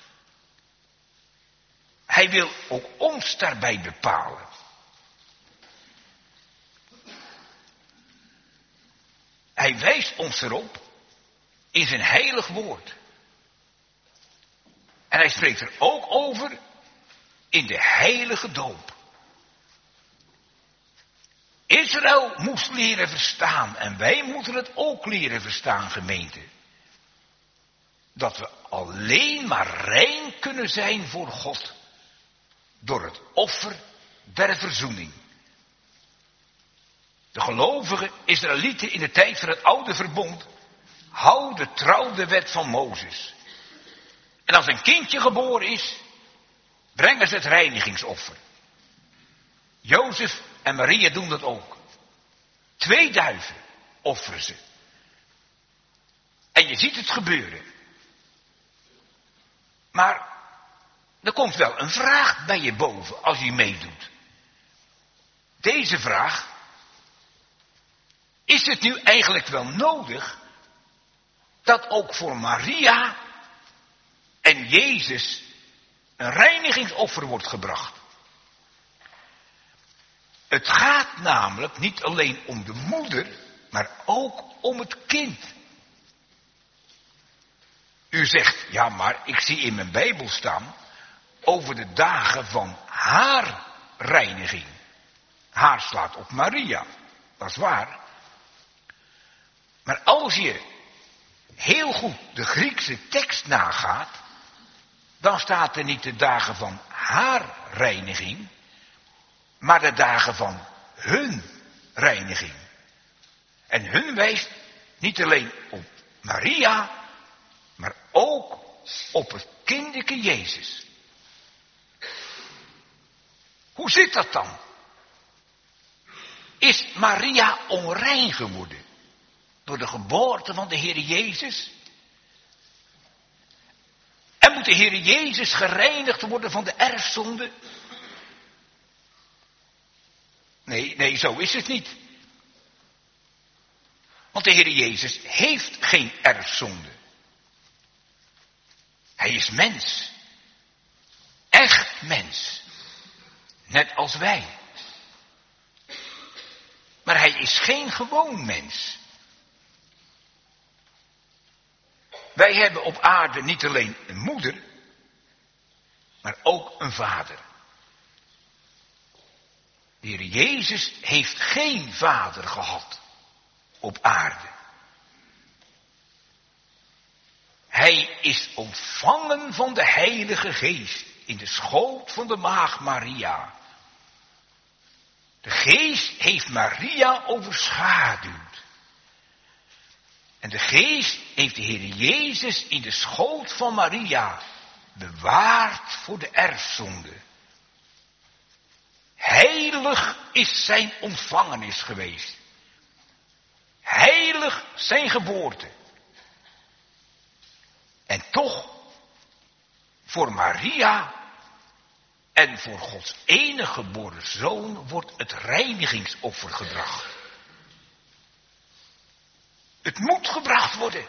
Hij wil ook ons daarbij bepalen. Hij wijst ons erop in zijn heilig woord. En hij spreekt er ook over in de heilige doop. Israël moest leren verstaan en wij moeten het ook leren verstaan, gemeente. Dat we alleen maar rein kunnen zijn voor God door het offer der verzoening. De gelovige Israëlieten in de tijd van het oude verbond houden trouw de wet van Mozes. En als een kindje geboren is, brengen ze het reinigingsoffer. Jozef en Maria doen dat ook. Twee duiven offeren ze. En je ziet het gebeuren. Maar er komt wel een vraag bij je boven als je meedoet. Deze vraag: is het nu eigenlijk wel nodig dat ook voor Maria en Jezus een reinigingsoffer wordt gebracht? Het gaat namelijk niet alleen om de moeder, maar ook om het kind. U zegt, ja, maar ik zie in mijn Bijbel staan over de dagen van haar reiniging. Haar slaat op Maria, dat is waar. Maar als je heel goed de Griekse tekst nagaat, dan staat er niet de dagen van haar reiniging, maar de dagen van hun reiniging. En hun wijst niet alleen op Maria, maar ook op het kinderke Jezus. Hoe zit dat dan? Is Maria onrein geworden door de geboorte van de Heer Jezus? En moet de Heer Jezus gereinigd worden van de erfzonde? Nee, nee, zo is het niet. Want de Heer Jezus heeft geen erfzonde. Hij is mens. Echt mens. Net als wij. Maar hij is geen gewoon mens. Wij hebben op aarde niet alleen een moeder, maar ook een vader. De Heer Jezus heeft geen vader gehad op aarde. Hij is ontvangen van de Heilige Geest in de schoot van de maagd Maria. De Geest heeft Maria overschaduwd. En de Geest heeft de Heer Jezus in de schoot van Maria bewaard voor de erfzonde. Heilig is zijn ontvangenis geweest. Heilig zijn geboorte. En toch, voor Maria en voor Gods enige geboren zoon wordt het reinigingsoffer gebracht. Het moet gebracht worden.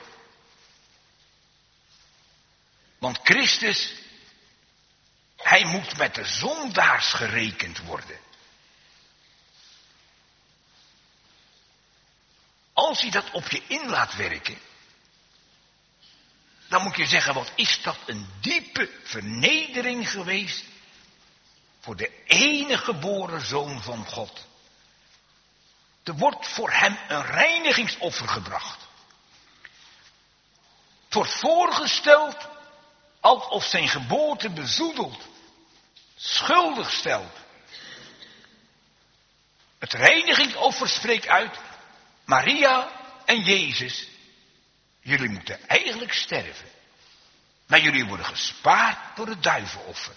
Want Christus, hij moet met de zondaars gerekend worden. Als je dat op je in laat werken, dan moet je zeggen, wat is dat een diepe vernedering geweest voor de enige geboren zoon van God. Er wordt voor hem een reinigingsoffer gebracht. Het wordt voorgesteld alsof zijn geboorte bezoedeld, schuldig stelt. Het reinigingsoffer spreekt uit, Maria en Jezus, jullie moeten eigenlijk sterven. Maar jullie worden gespaard door het duiveloffer.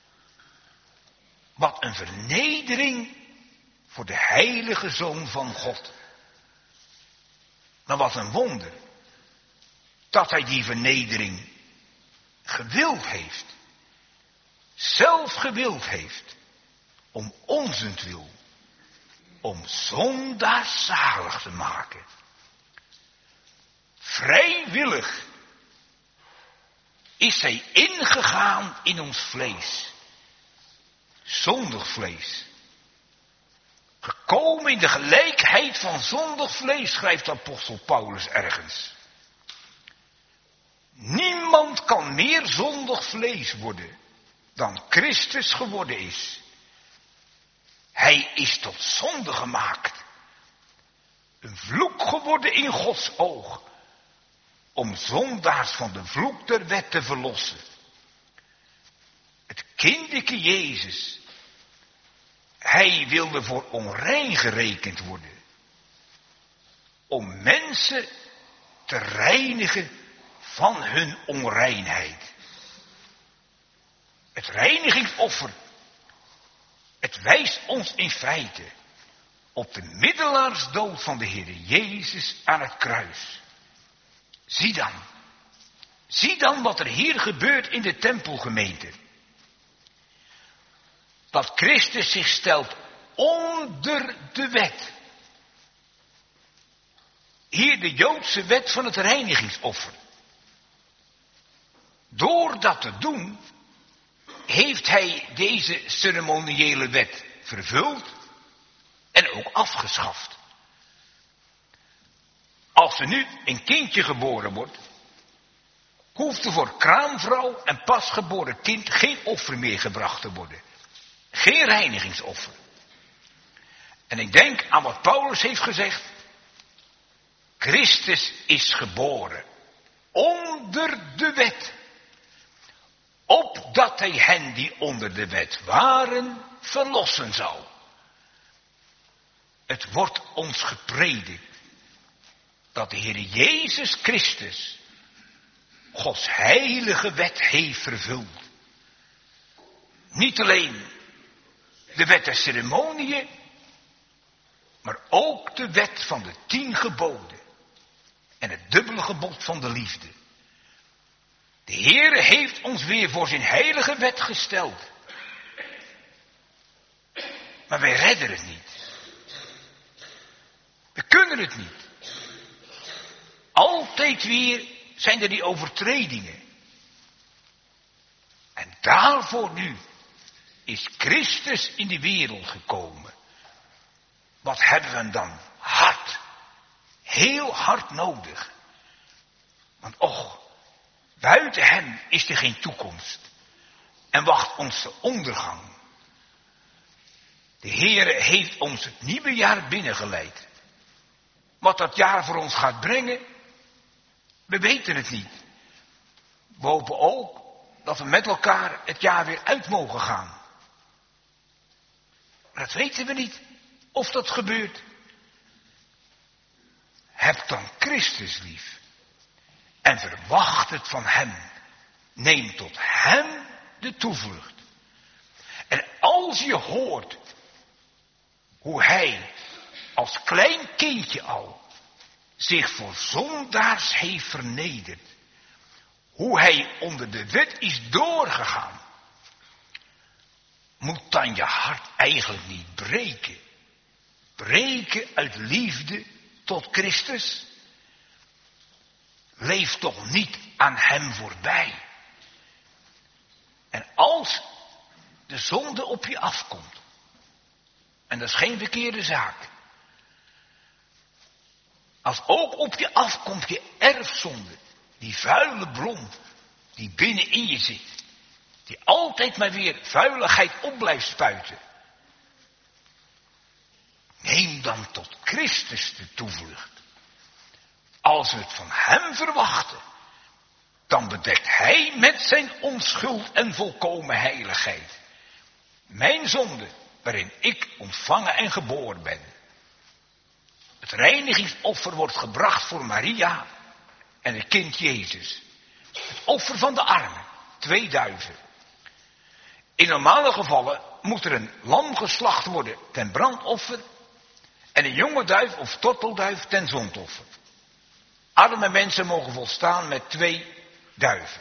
Wat een vernedering voor de heilige Zoon van God. Maar wat een wonder dat hij die vernedering gewild heeft. Zelf gewild heeft. Om onzentwil. Om zondaars zalig te maken. Vrijwillig is hij ingegaan in ons vlees. Zondig vlees. Gekomen in de gelijkheid van zondig vlees, schrijft de apostel Paulus ergens. Niemand kan meer zondig vlees worden dan Christus geworden is. Hij is tot zonde gemaakt. Een vloek geworden in Gods oog. Om zondaars van de vloek der wet te verlossen. Het kinderke Jezus. Hij wilde voor onrein gerekend worden. Om mensen te reinigen van hun onreinheid. Het reinigingsoffer. Het wijst ons in feite op de middelaarsdood van de Heer Jezus aan het kruis. Zie dan. Zie dan wat er hier gebeurt in de tempelgemeente. Dat Christus zich stelt onder de wet. Hier de Joodse wet van het reinigingsoffer. Door dat te doen, heeft hij deze ceremoniële wet vervuld en ook afgeschaft. Als er nu een kindje geboren wordt, hoeft er voor kraamvrouw en pasgeboren kind geen offer meer gebracht te worden. Geen reinigingsoffer. En ik denk aan wat Paulus heeft gezegd. Christus is geboren onder de wet. Opdat hij hen die onder de wet waren, verlossen zou. Het wordt ons gepredikt dat de Heer Jezus Christus Gods heilige wet heeft vervuld. Niet alleen de wet der ceremoniën, maar ook de wet van de tien geboden en het dubbele gebod van de liefde. De Heere heeft ons weer voor zijn heilige wet gesteld. Maar wij redden het niet. We kunnen het niet. Altijd weer zijn er die overtredingen. En daarvoor nu is Christus in de wereld gekomen. Wat hebben we dan hard, heel hard nodig. Want och, buiten hem is er geen toekomst. En wacht ons de ondergang. De Heere heeft ons het nieuwe jaar binnengeleid. Wat dat jaar voor ons gaat brengen, we weten het niet. We hopen ook dat we met elkaar het jaar weer uit mogen gaan. Maar dat weten we niet, of dat gebeurt. Heb dan Christus lief. En verwacht het van hem. Neem tot hem de toevlucht. En als je hoort hoe hij als klein kindje al zich voor zondaars heeft vernederd. Hoe hij onder de wet is doorgegaan. Moet dan je hart eigenlijk niet breken. Breken uit liefde tot Christus. Leef toch niet aan hem voorbij. En als de zonde op je afkomt. En dat is geen verkeerde zaak. Als ook op je afkomt je erfzonde. Die vuile bron die binnenin je zit. Die altijd maar weer vuiligheid op blijft spuiten. Neem dan tot Christus de toevlucht. Als we het van hem verwachten. Dan bedekt hij met zijn onschuld en volkomen heiligheid. Mijn zonde waarin ik ontvangen en geboren ben. Het reinigingsoffer wordt gebracht voor Maria en het kind Jezus. Het offer van de armen, twee duiven. In normale gevallen moet er een lam geslacht worden ten brandoffer en een jonge duif of tortelduif ten zondoffer. Arme mensen mogen volstaan met twee duiven.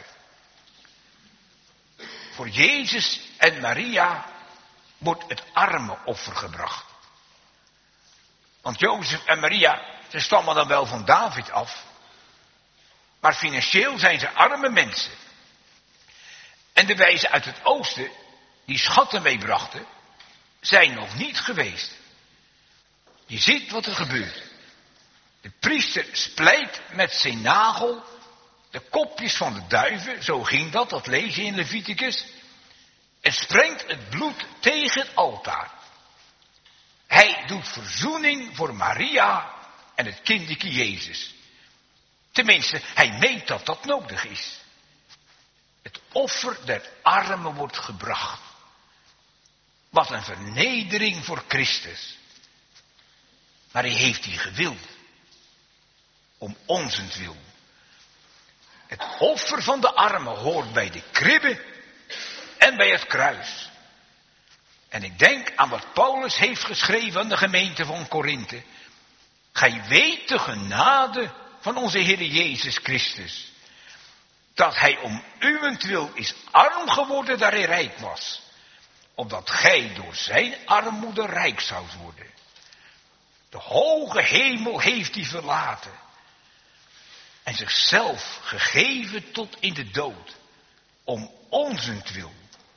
Voor Jezus en Maria wordt het arme offer gebracht. Want Jozef en Maria, ze stammen dan wel van David af. Maar financieel zijn ze arme mensen. En de wijzen uit het oosten, die schatten meebrachten, zijn nog niet geweest. Je ziet wat er gebeurt. De priester splijt met zijn nagel de kopjes van de duiven, zo ging dat, dat lees je in Leviticus, en sprengt het bloed tegen het altaar. Hij doet verzoening voor Maria en het kindje Jezus. Tenminste, hij meent dat dat nodig is. Het offer der armen wordt gebracht. Wat een vernedering voor Christus. Maar hij heeft die gewild. Om onzentwil. Het offer van de armen hoort bij de kribbe en bij het kruis. En ik denk aan wat Paulus heeft geschreven aan de gemeente van Korinthe. Gij weet de genade van onze Heer Jezus Christus. Dat hij om uwentwil is arm geworden daar hij rijk was. Opdat gij door zijn armoede rijk zoudt worden. De hoge hemel heeft hij verlaten. En zichzelf gegeven tot in de dood. Om onzentwil.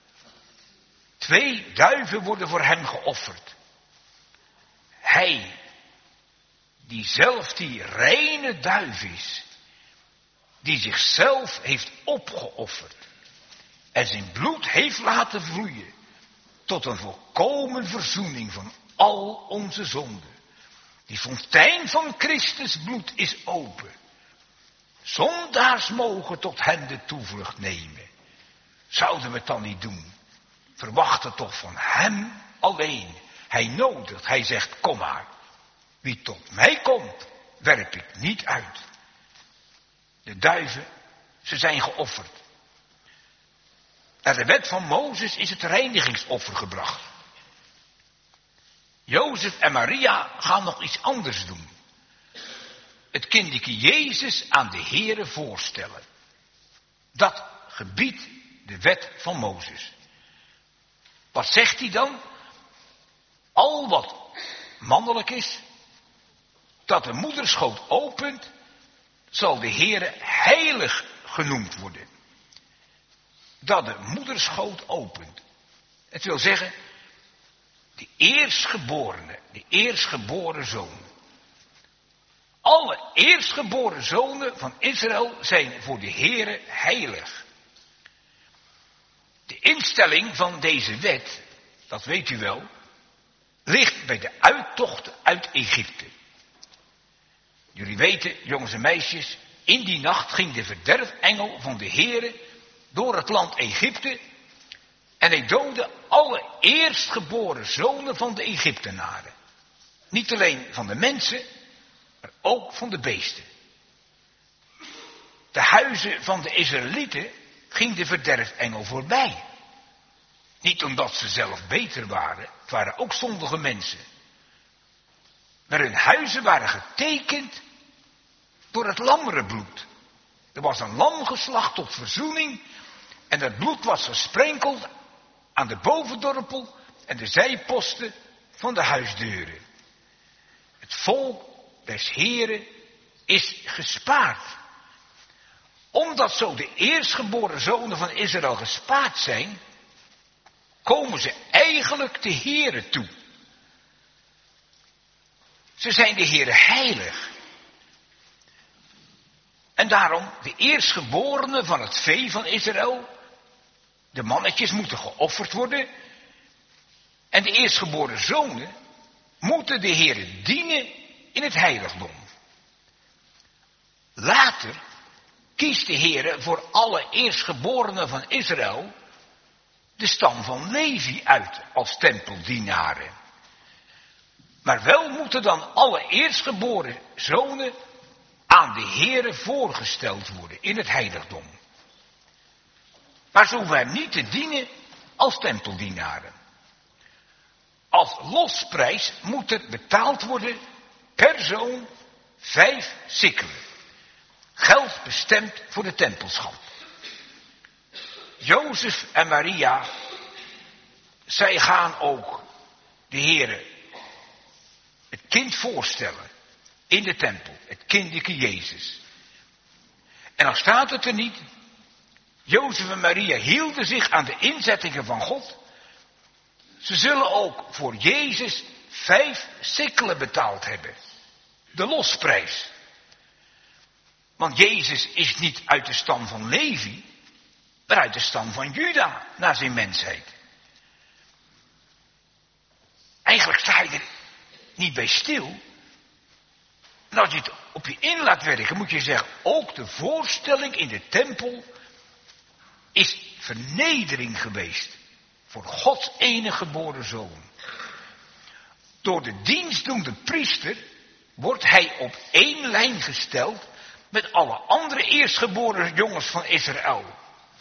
Twee duiven worden voor hem geofferd. Hij, die zelf die reine duif is. Die zichzelf heeft opgeofferd. En zijn bloed heeft laten vloeien. Tot een volkomen verzoening van al onze zonden. Die fontein van Christus bloed is open. Zondaars mogen tot hem de toevlucht nemen. Zouden we het dan niet doen? Verwacht het toch van hem alleen. Hij nodigt, hij zegt kom maar. Wie tot mij komt, werp ik niet uit. De duiven, ze zijn geofferd. Naar de wet van Mozes is het reinigingsoffer gebracht. Jozef en Maria gaan nog iets anders doen. Het kindje Jezus aan de Here voorstellen. Dat gebiedt de wet van Mozes. Wat zegt hij dan? Al wat mannelijk is, dat de moederschoot opent, zal de Heere heilig genoemd worden. Dat de moederschoot opent. Het wil zeggen, de eerstgeborene, de eerstgeboren zoon. Alle eerstgeboren zonen van Israël zijn voor de Heere heilig. De instelling van deze wet, dat weet u wel, ligt bij de uittocht uit Egypte. Jullie weten, jongens en meisjes, In die nacht ging de verderfengel van de Heere door het land Egypte en hij doodde alle eerstgeboren zonen van de Egyptenaren. Niet alleen van de mensen, maar ook van de beesten. De huizen van de Israëlieten ging de verderfengel voorbij. Niet omdat ze zelf beter waren, het waren ook zondige mensen. Maar hun huizen waren getekend door het lammerenbloed. Er was een lam geslacht tot verzoening en dat bloed was gesprenkeld aan de bovendorpel en de zijposten van de huisdeuren. Het volk des Heren is gespaard. Omdat zo de eerstgeboren zonen van Israël gespaard zijn, komen ze eigenlijk de Heere toe. Ze zijn de Heere heilig. En daarom, de eerstgeborenen van het vee van Israël, de mannetjes moeten geofferd worden. En de eerstgeboren zonen moeten de Heere dienen in het heiligdom. Later kiest de Heere voor alle eerstgeborenen van Israël de stam van Levi uit als tempeldienaren. Maar wel moeten dan alle eerstgeboren zonen aan de Heere voorgesteld worden in het heiligdom. Maar ze hoeven hem niet te dienen als tempeldienaren. Als losprijs moet er betaald worden per zoon vijf sikkelen. Geld bestemd voor de tempelschap. Jozef en Maria, zij gaan ook de Heere het kind voorstellen in de tempel, het kinderke Jezus. En dan staat het er niet, Jozef en Maria hielden zich aan de inzettingen van God. Ze zullen ook voor Jezus vijf sikkelen betaald hebben. De losprijs. Want Jezus is niet uit de stam van Levi, maar uit de stam van Juda naar zijn mensheid. Eigenlijk sta je er niet bij stil. En als je het op je in laat werken, moet je zeggen, ook de voorstelling in de tempel is vernedering geweest voor Gods enige geboren zoon. Door de dienstdoende priester wordt hij op één lijn gesteld met alle andere eerstgeboren jongens van Israël.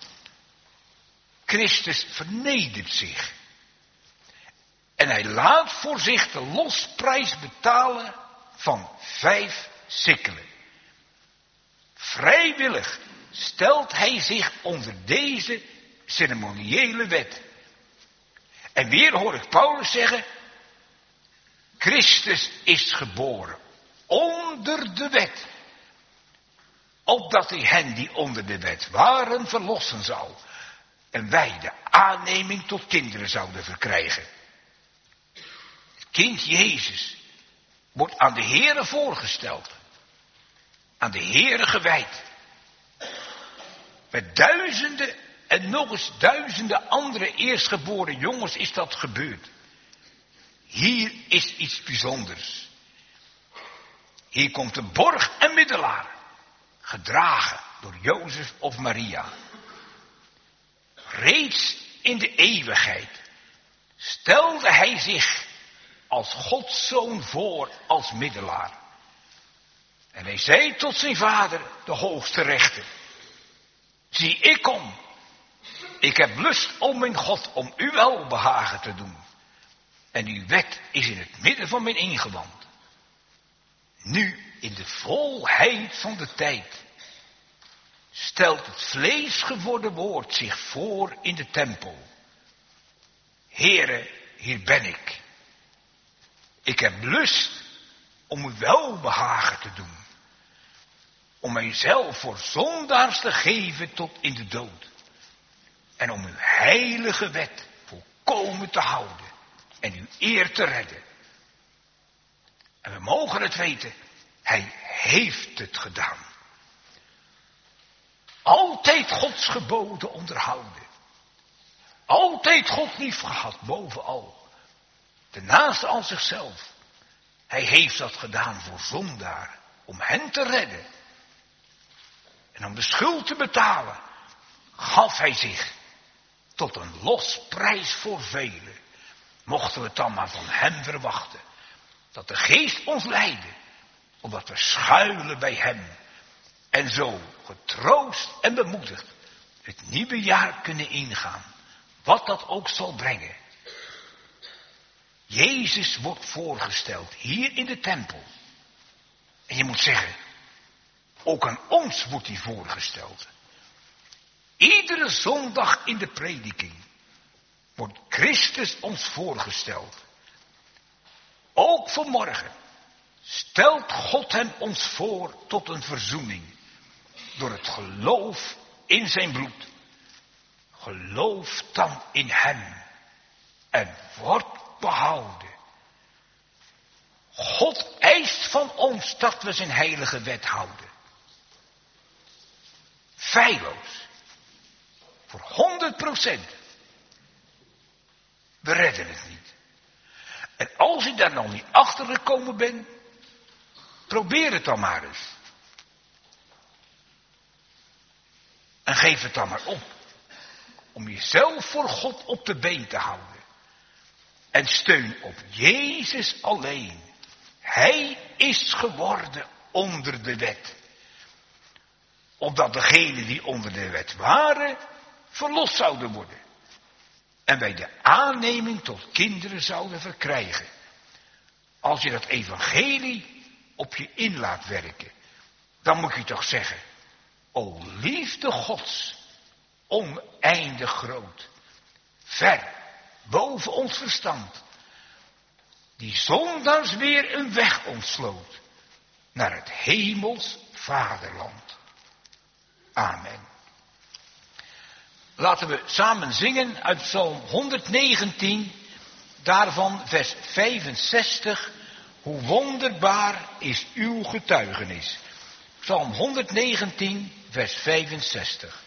Christus vernedert zich. En hij laat voor zich de losprijs betalen van vijf sikkelen. Vrijwillig stelt hij zich onder deze ceremoniële wet. En weer hoor ik Paulus zeggen, Christus is geboren onder de wet, opdat hij hen die onder de wet waren verlossen zou en wij de aanneming tot kinderen zouden verkrijgen. Het kind Jezus wordt aan de Heere voorgesteld, aan de Heere gewijd. Met duizenden en nog eens duizenden andere eerstgeboren jongens is dat gebeurd. Hier is iets bijzonders. Hier komt een borg en middelaar, gedragen door Jozef of Maria. Reeds in de eeuwigheid stelde hij zich als Gods zoon voor als middelaar. En hij zei tot zijn vader, de hoogste rechter, zie ik kom. Ik heb lust, o mijn God, om uw welbehagen te doen. En uw wet is in het midden van mijn ingewand. Nu, in de volheid van de tijd, stelt het vlees geworden woord zich voor in de tempel. Heere, hier ben ik. Ik heb lust om uw welbehagen te doen. Om mijzelf voor zondaars te geven tot in de dood. En om uw heilige wet volkomen te houden. En uw eer te redden. En we mogen het weten, hij heeft het gedaan. Altijd Gods geboden onderhouden. Altijd God lief gehad, bovenal. De naaste aan zichzelf. Hij heeft dat gedaan voor zondaar, om hen te redden. En om de schuld te betalen, gaf hij zich tot een losprijs voor velen. Mochten we het dan maar van hem verwachten. Dat de geest ons leidde, omdat we schuilen bij hem. En zo getroost en bemoedigd het nieuwe jaar kunnen ingaan. Wat dat ook zal brengen. Jezus wordt voorgesteld hier in de tempel. En je moet zeggen, ook aan ons wordt hij voorgesteld. Iedere zondag in de prediking wordt Christus ons voorgesteld. Ook vanmorgen stelt God hem ons voor tot een verzoening. Door het geloof in zijn bloed. Geloof dan in hem. En wordt behouden. God eist van ons dat we zijn heilige wet houden. Feilloos. Voor honderd procent. We redden het niet. En als je daar nog niet achter gekomen bent, probeer het dan maar eens. En geef het dan maar op. Om jezelf voor God op de been te houden. En steun op Jezus alleen. Hij is geworden onder de wet. Opdat degenen die onder de wet waren, verlost zouden worden. En wij de aanneming tot kinderen zouden verkrijgen. Als je dat evangelie op je in laat werken, dan moet je toch zeggen, o liefde Gods, oneindig groot, ver boven ons verstand, die zondags weer een weg ontsloot naar het hemels vaderland. Amen. Laten we samen zingen uit Psalm honderdnegentien, daarvan vers vijfenzestig. Hoe wonderbaar is uw getuigenis. Psalm honderdnegentien, vers vijfenzestig.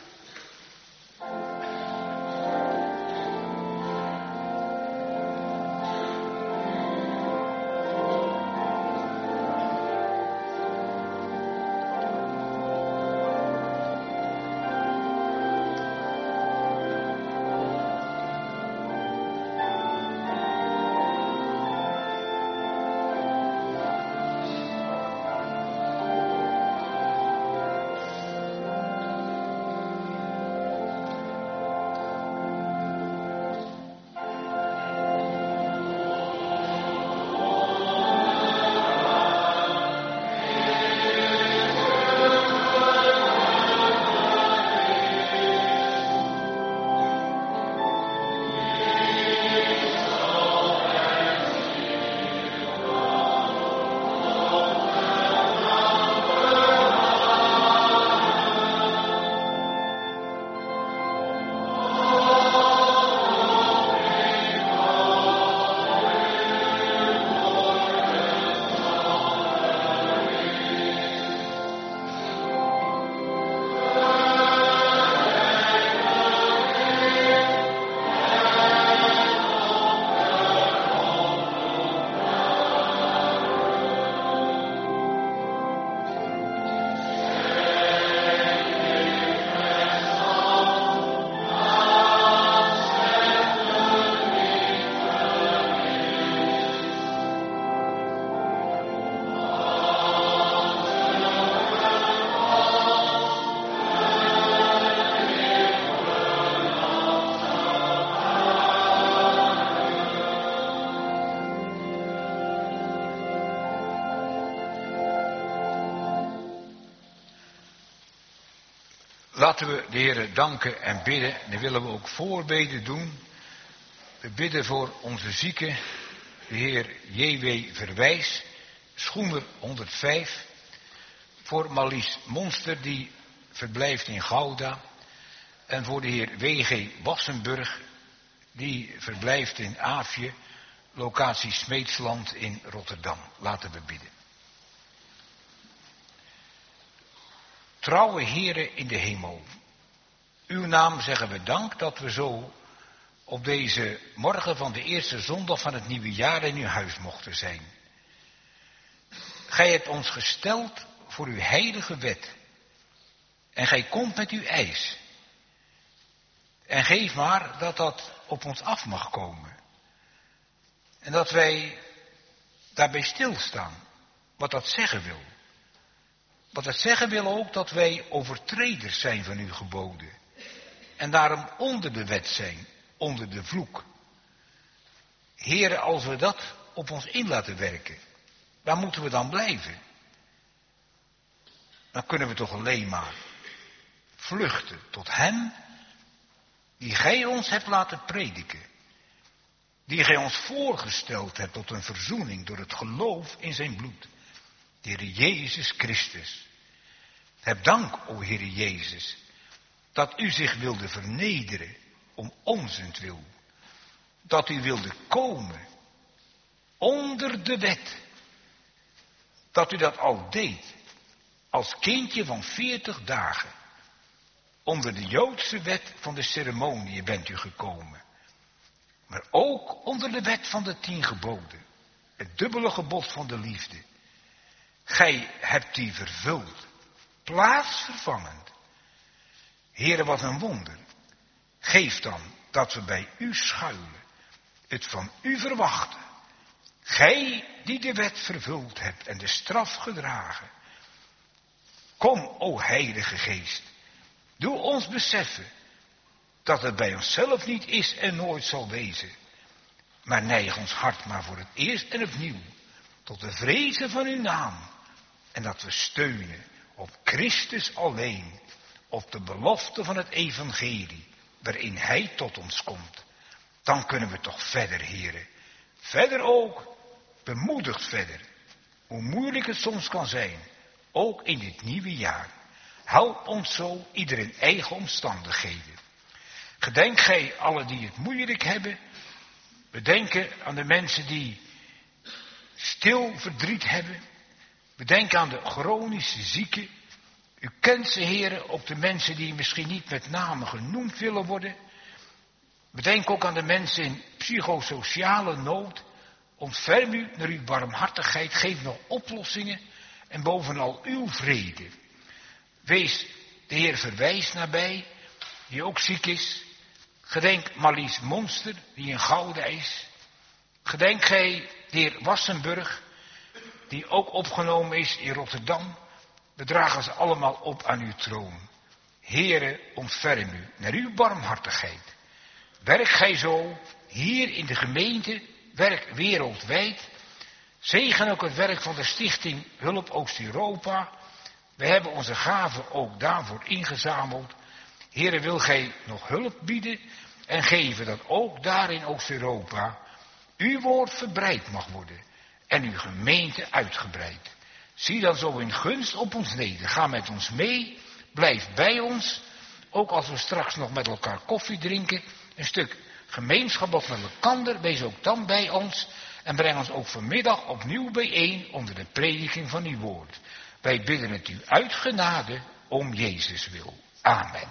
Laten we de Heer danken en bidden. En dan willen we ook voorbeden doen. We bidden voor onze zieke, de Heer J W Verwijs, Schoener honderdvijf. Voor Marlies Monster, die verblijft in Gouda. En voor de Heer W G Wassenburg, die verblijft in Aafje, locatie Smeetsland in Rotterdam. Laten we bidden. Trouwe Heere in de hemel, uw naam zeggen we dank dat we zo op deze morgen van de eerste zondag van het nieuwe jaar in uw huis mochten zijn. Gij hebt ons gesteld voor uw heilige wet En gij komt met uw eis. En geef maar dat dat op ons af mag komen. En dat wij daarbij stilstaan. Wat dat zeggen wil. Wat dat zeggen wil ook dat wij overtreders zijn van uw geboden. En daarom onder de wet zijn. Onder de vloek. Heren, als we dat op ons in laten werken. Waar moeten we dan blijven? Dan kunnen we toch alleen maar vluchten tot hem die gij ons hebt laten prediken. Die gij ons voorgesteld hebt tot een verzoening door het geloof in zijn bloed. De Heer Jezus Christus. Heb dank, o Heer Jezus, dat u zich wilde vernederen om onzentwil. Dat u wilde komen onder de wet. Dat u dat al deed als kindje van veertig dagen. Onder de Joodse wet van de ceremonie bent u gekomen. Maar ook onder de wet van de tien geboden. Het dubbele gebod van de liefde. Gij hebt die vervuld. Plaatsvervangend. Heere, wat een wonder. Geef dan dat we bij u schuilen. Het van u verwachten. Gij die de wet vervuld hebt en de straf gedragen. Kom, o Heilige Geest. Doe ons beseffen dat het bij onszelf niet is en nooit zal wezen. Maar neig ons hart maar voor het eerst en opnieuw tot de vrezen van uw naam. En dat we steunen op Christus alleen, op de belofte van het evangelie, waarin hij tot ons komt. Dan kunnen we toch verder, heren. Verder ook, bemoedigd verder. Hoe moeilijk het soms kan zijn, ook in dit nieuwe jaar. Help ons zo, ieder in eigen omstandigheden. Gedenk gij allen die het moeilijk hebben. We denken aan de mensen die stil verdriet hebben. We denken aan de chronische zieken. U kent ze, heren, ook de mensen die misschien niet met name genoemd willen worden. We denken ook aan de mensen in psychosociale nood. Ontferm u naar uw barmhartigheid, geef nog oplossingen en bovenal uw vrede. Wees de Heer Verwijs nabij, die ook ziek is. Gedenk Marlies Monster, die in Gouda is. Gedenk gij de Heer Wassenburg, die ook opgenomen is in Rotterdam. We dragen ze allemaal op aan uw troon. Heere, ontferm u naar uw barmhartigheid. Werk gij zo hier in de gemeente, werk wereldwijd. Zegen ook het werk van de stichting Hulp Oost-Europa. We hebben onze gaven ook daarvoor ingezameld. Heere, wil gij nog hulp bieden en geven dat ook daar in Oost-Europa uw woord verbreid mag worden en uw gemeente uitgebreid. Zie dan zo in gunst op ons neder. Ga met ons mee, blijf bij ons. Ook als we straks nog met elkaar koffie drinken, een stuk gemeenschap ook met elkaar, wees ook dan bij ons. En breng ons ook vanmiddag opnieuw bijeen onder de prediking van uw woord. Wij bidden het u uit genade om Jezus wil. Amen.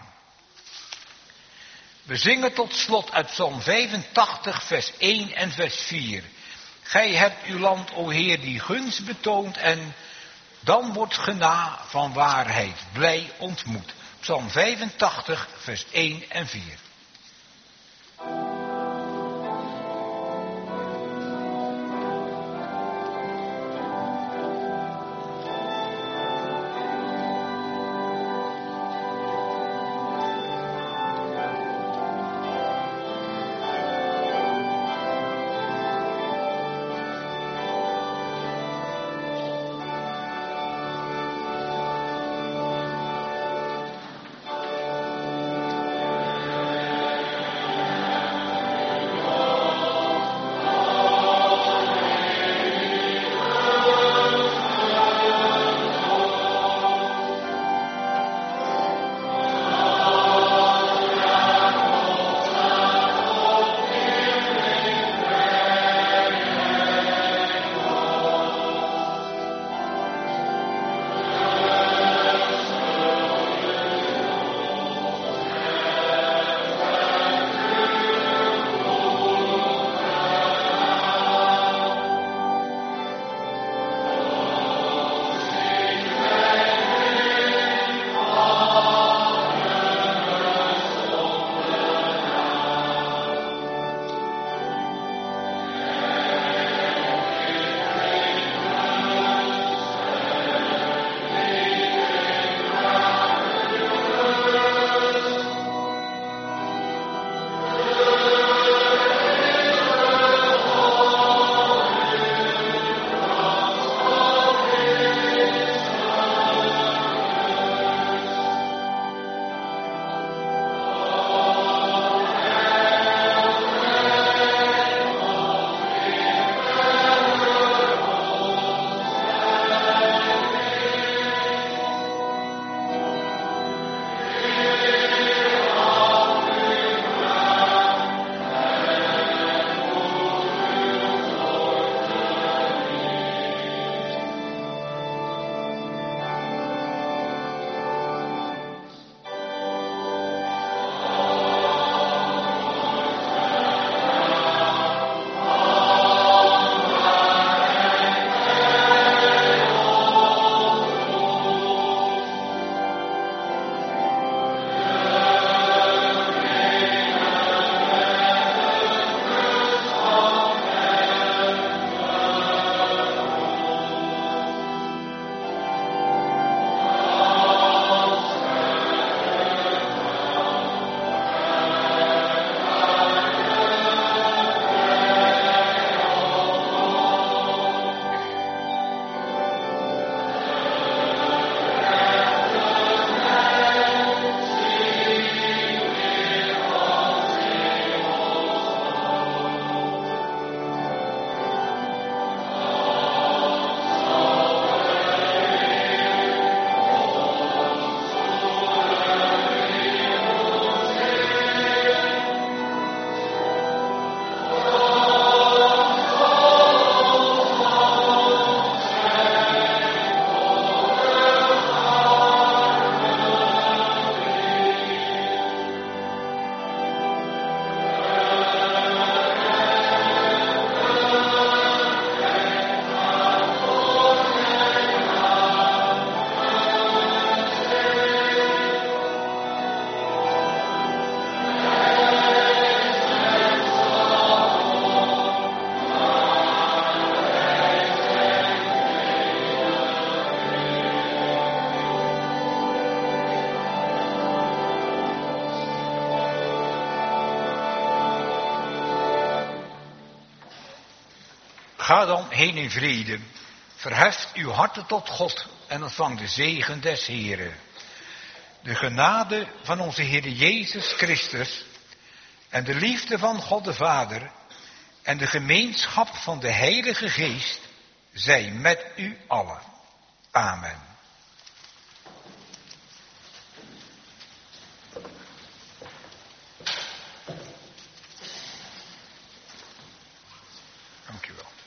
We zingen tot slot uit Psalm vijfentachtig, vers één en vers vier. Gij hebt uw land, o Heer, die gunst betoond en dan wordt gena van waarheid blij ontmoet. Psalm vijfentachtig, vers één en vier. Ga dan heen in vrede. Verheft uw harten tot God en ontvang de zegen des Heren. De genade van onze Heer Jezus Christus en de liefde van God de Vader en de gemeenschap van de Heilige Geest zij met u allen. Amen. Dank u wel.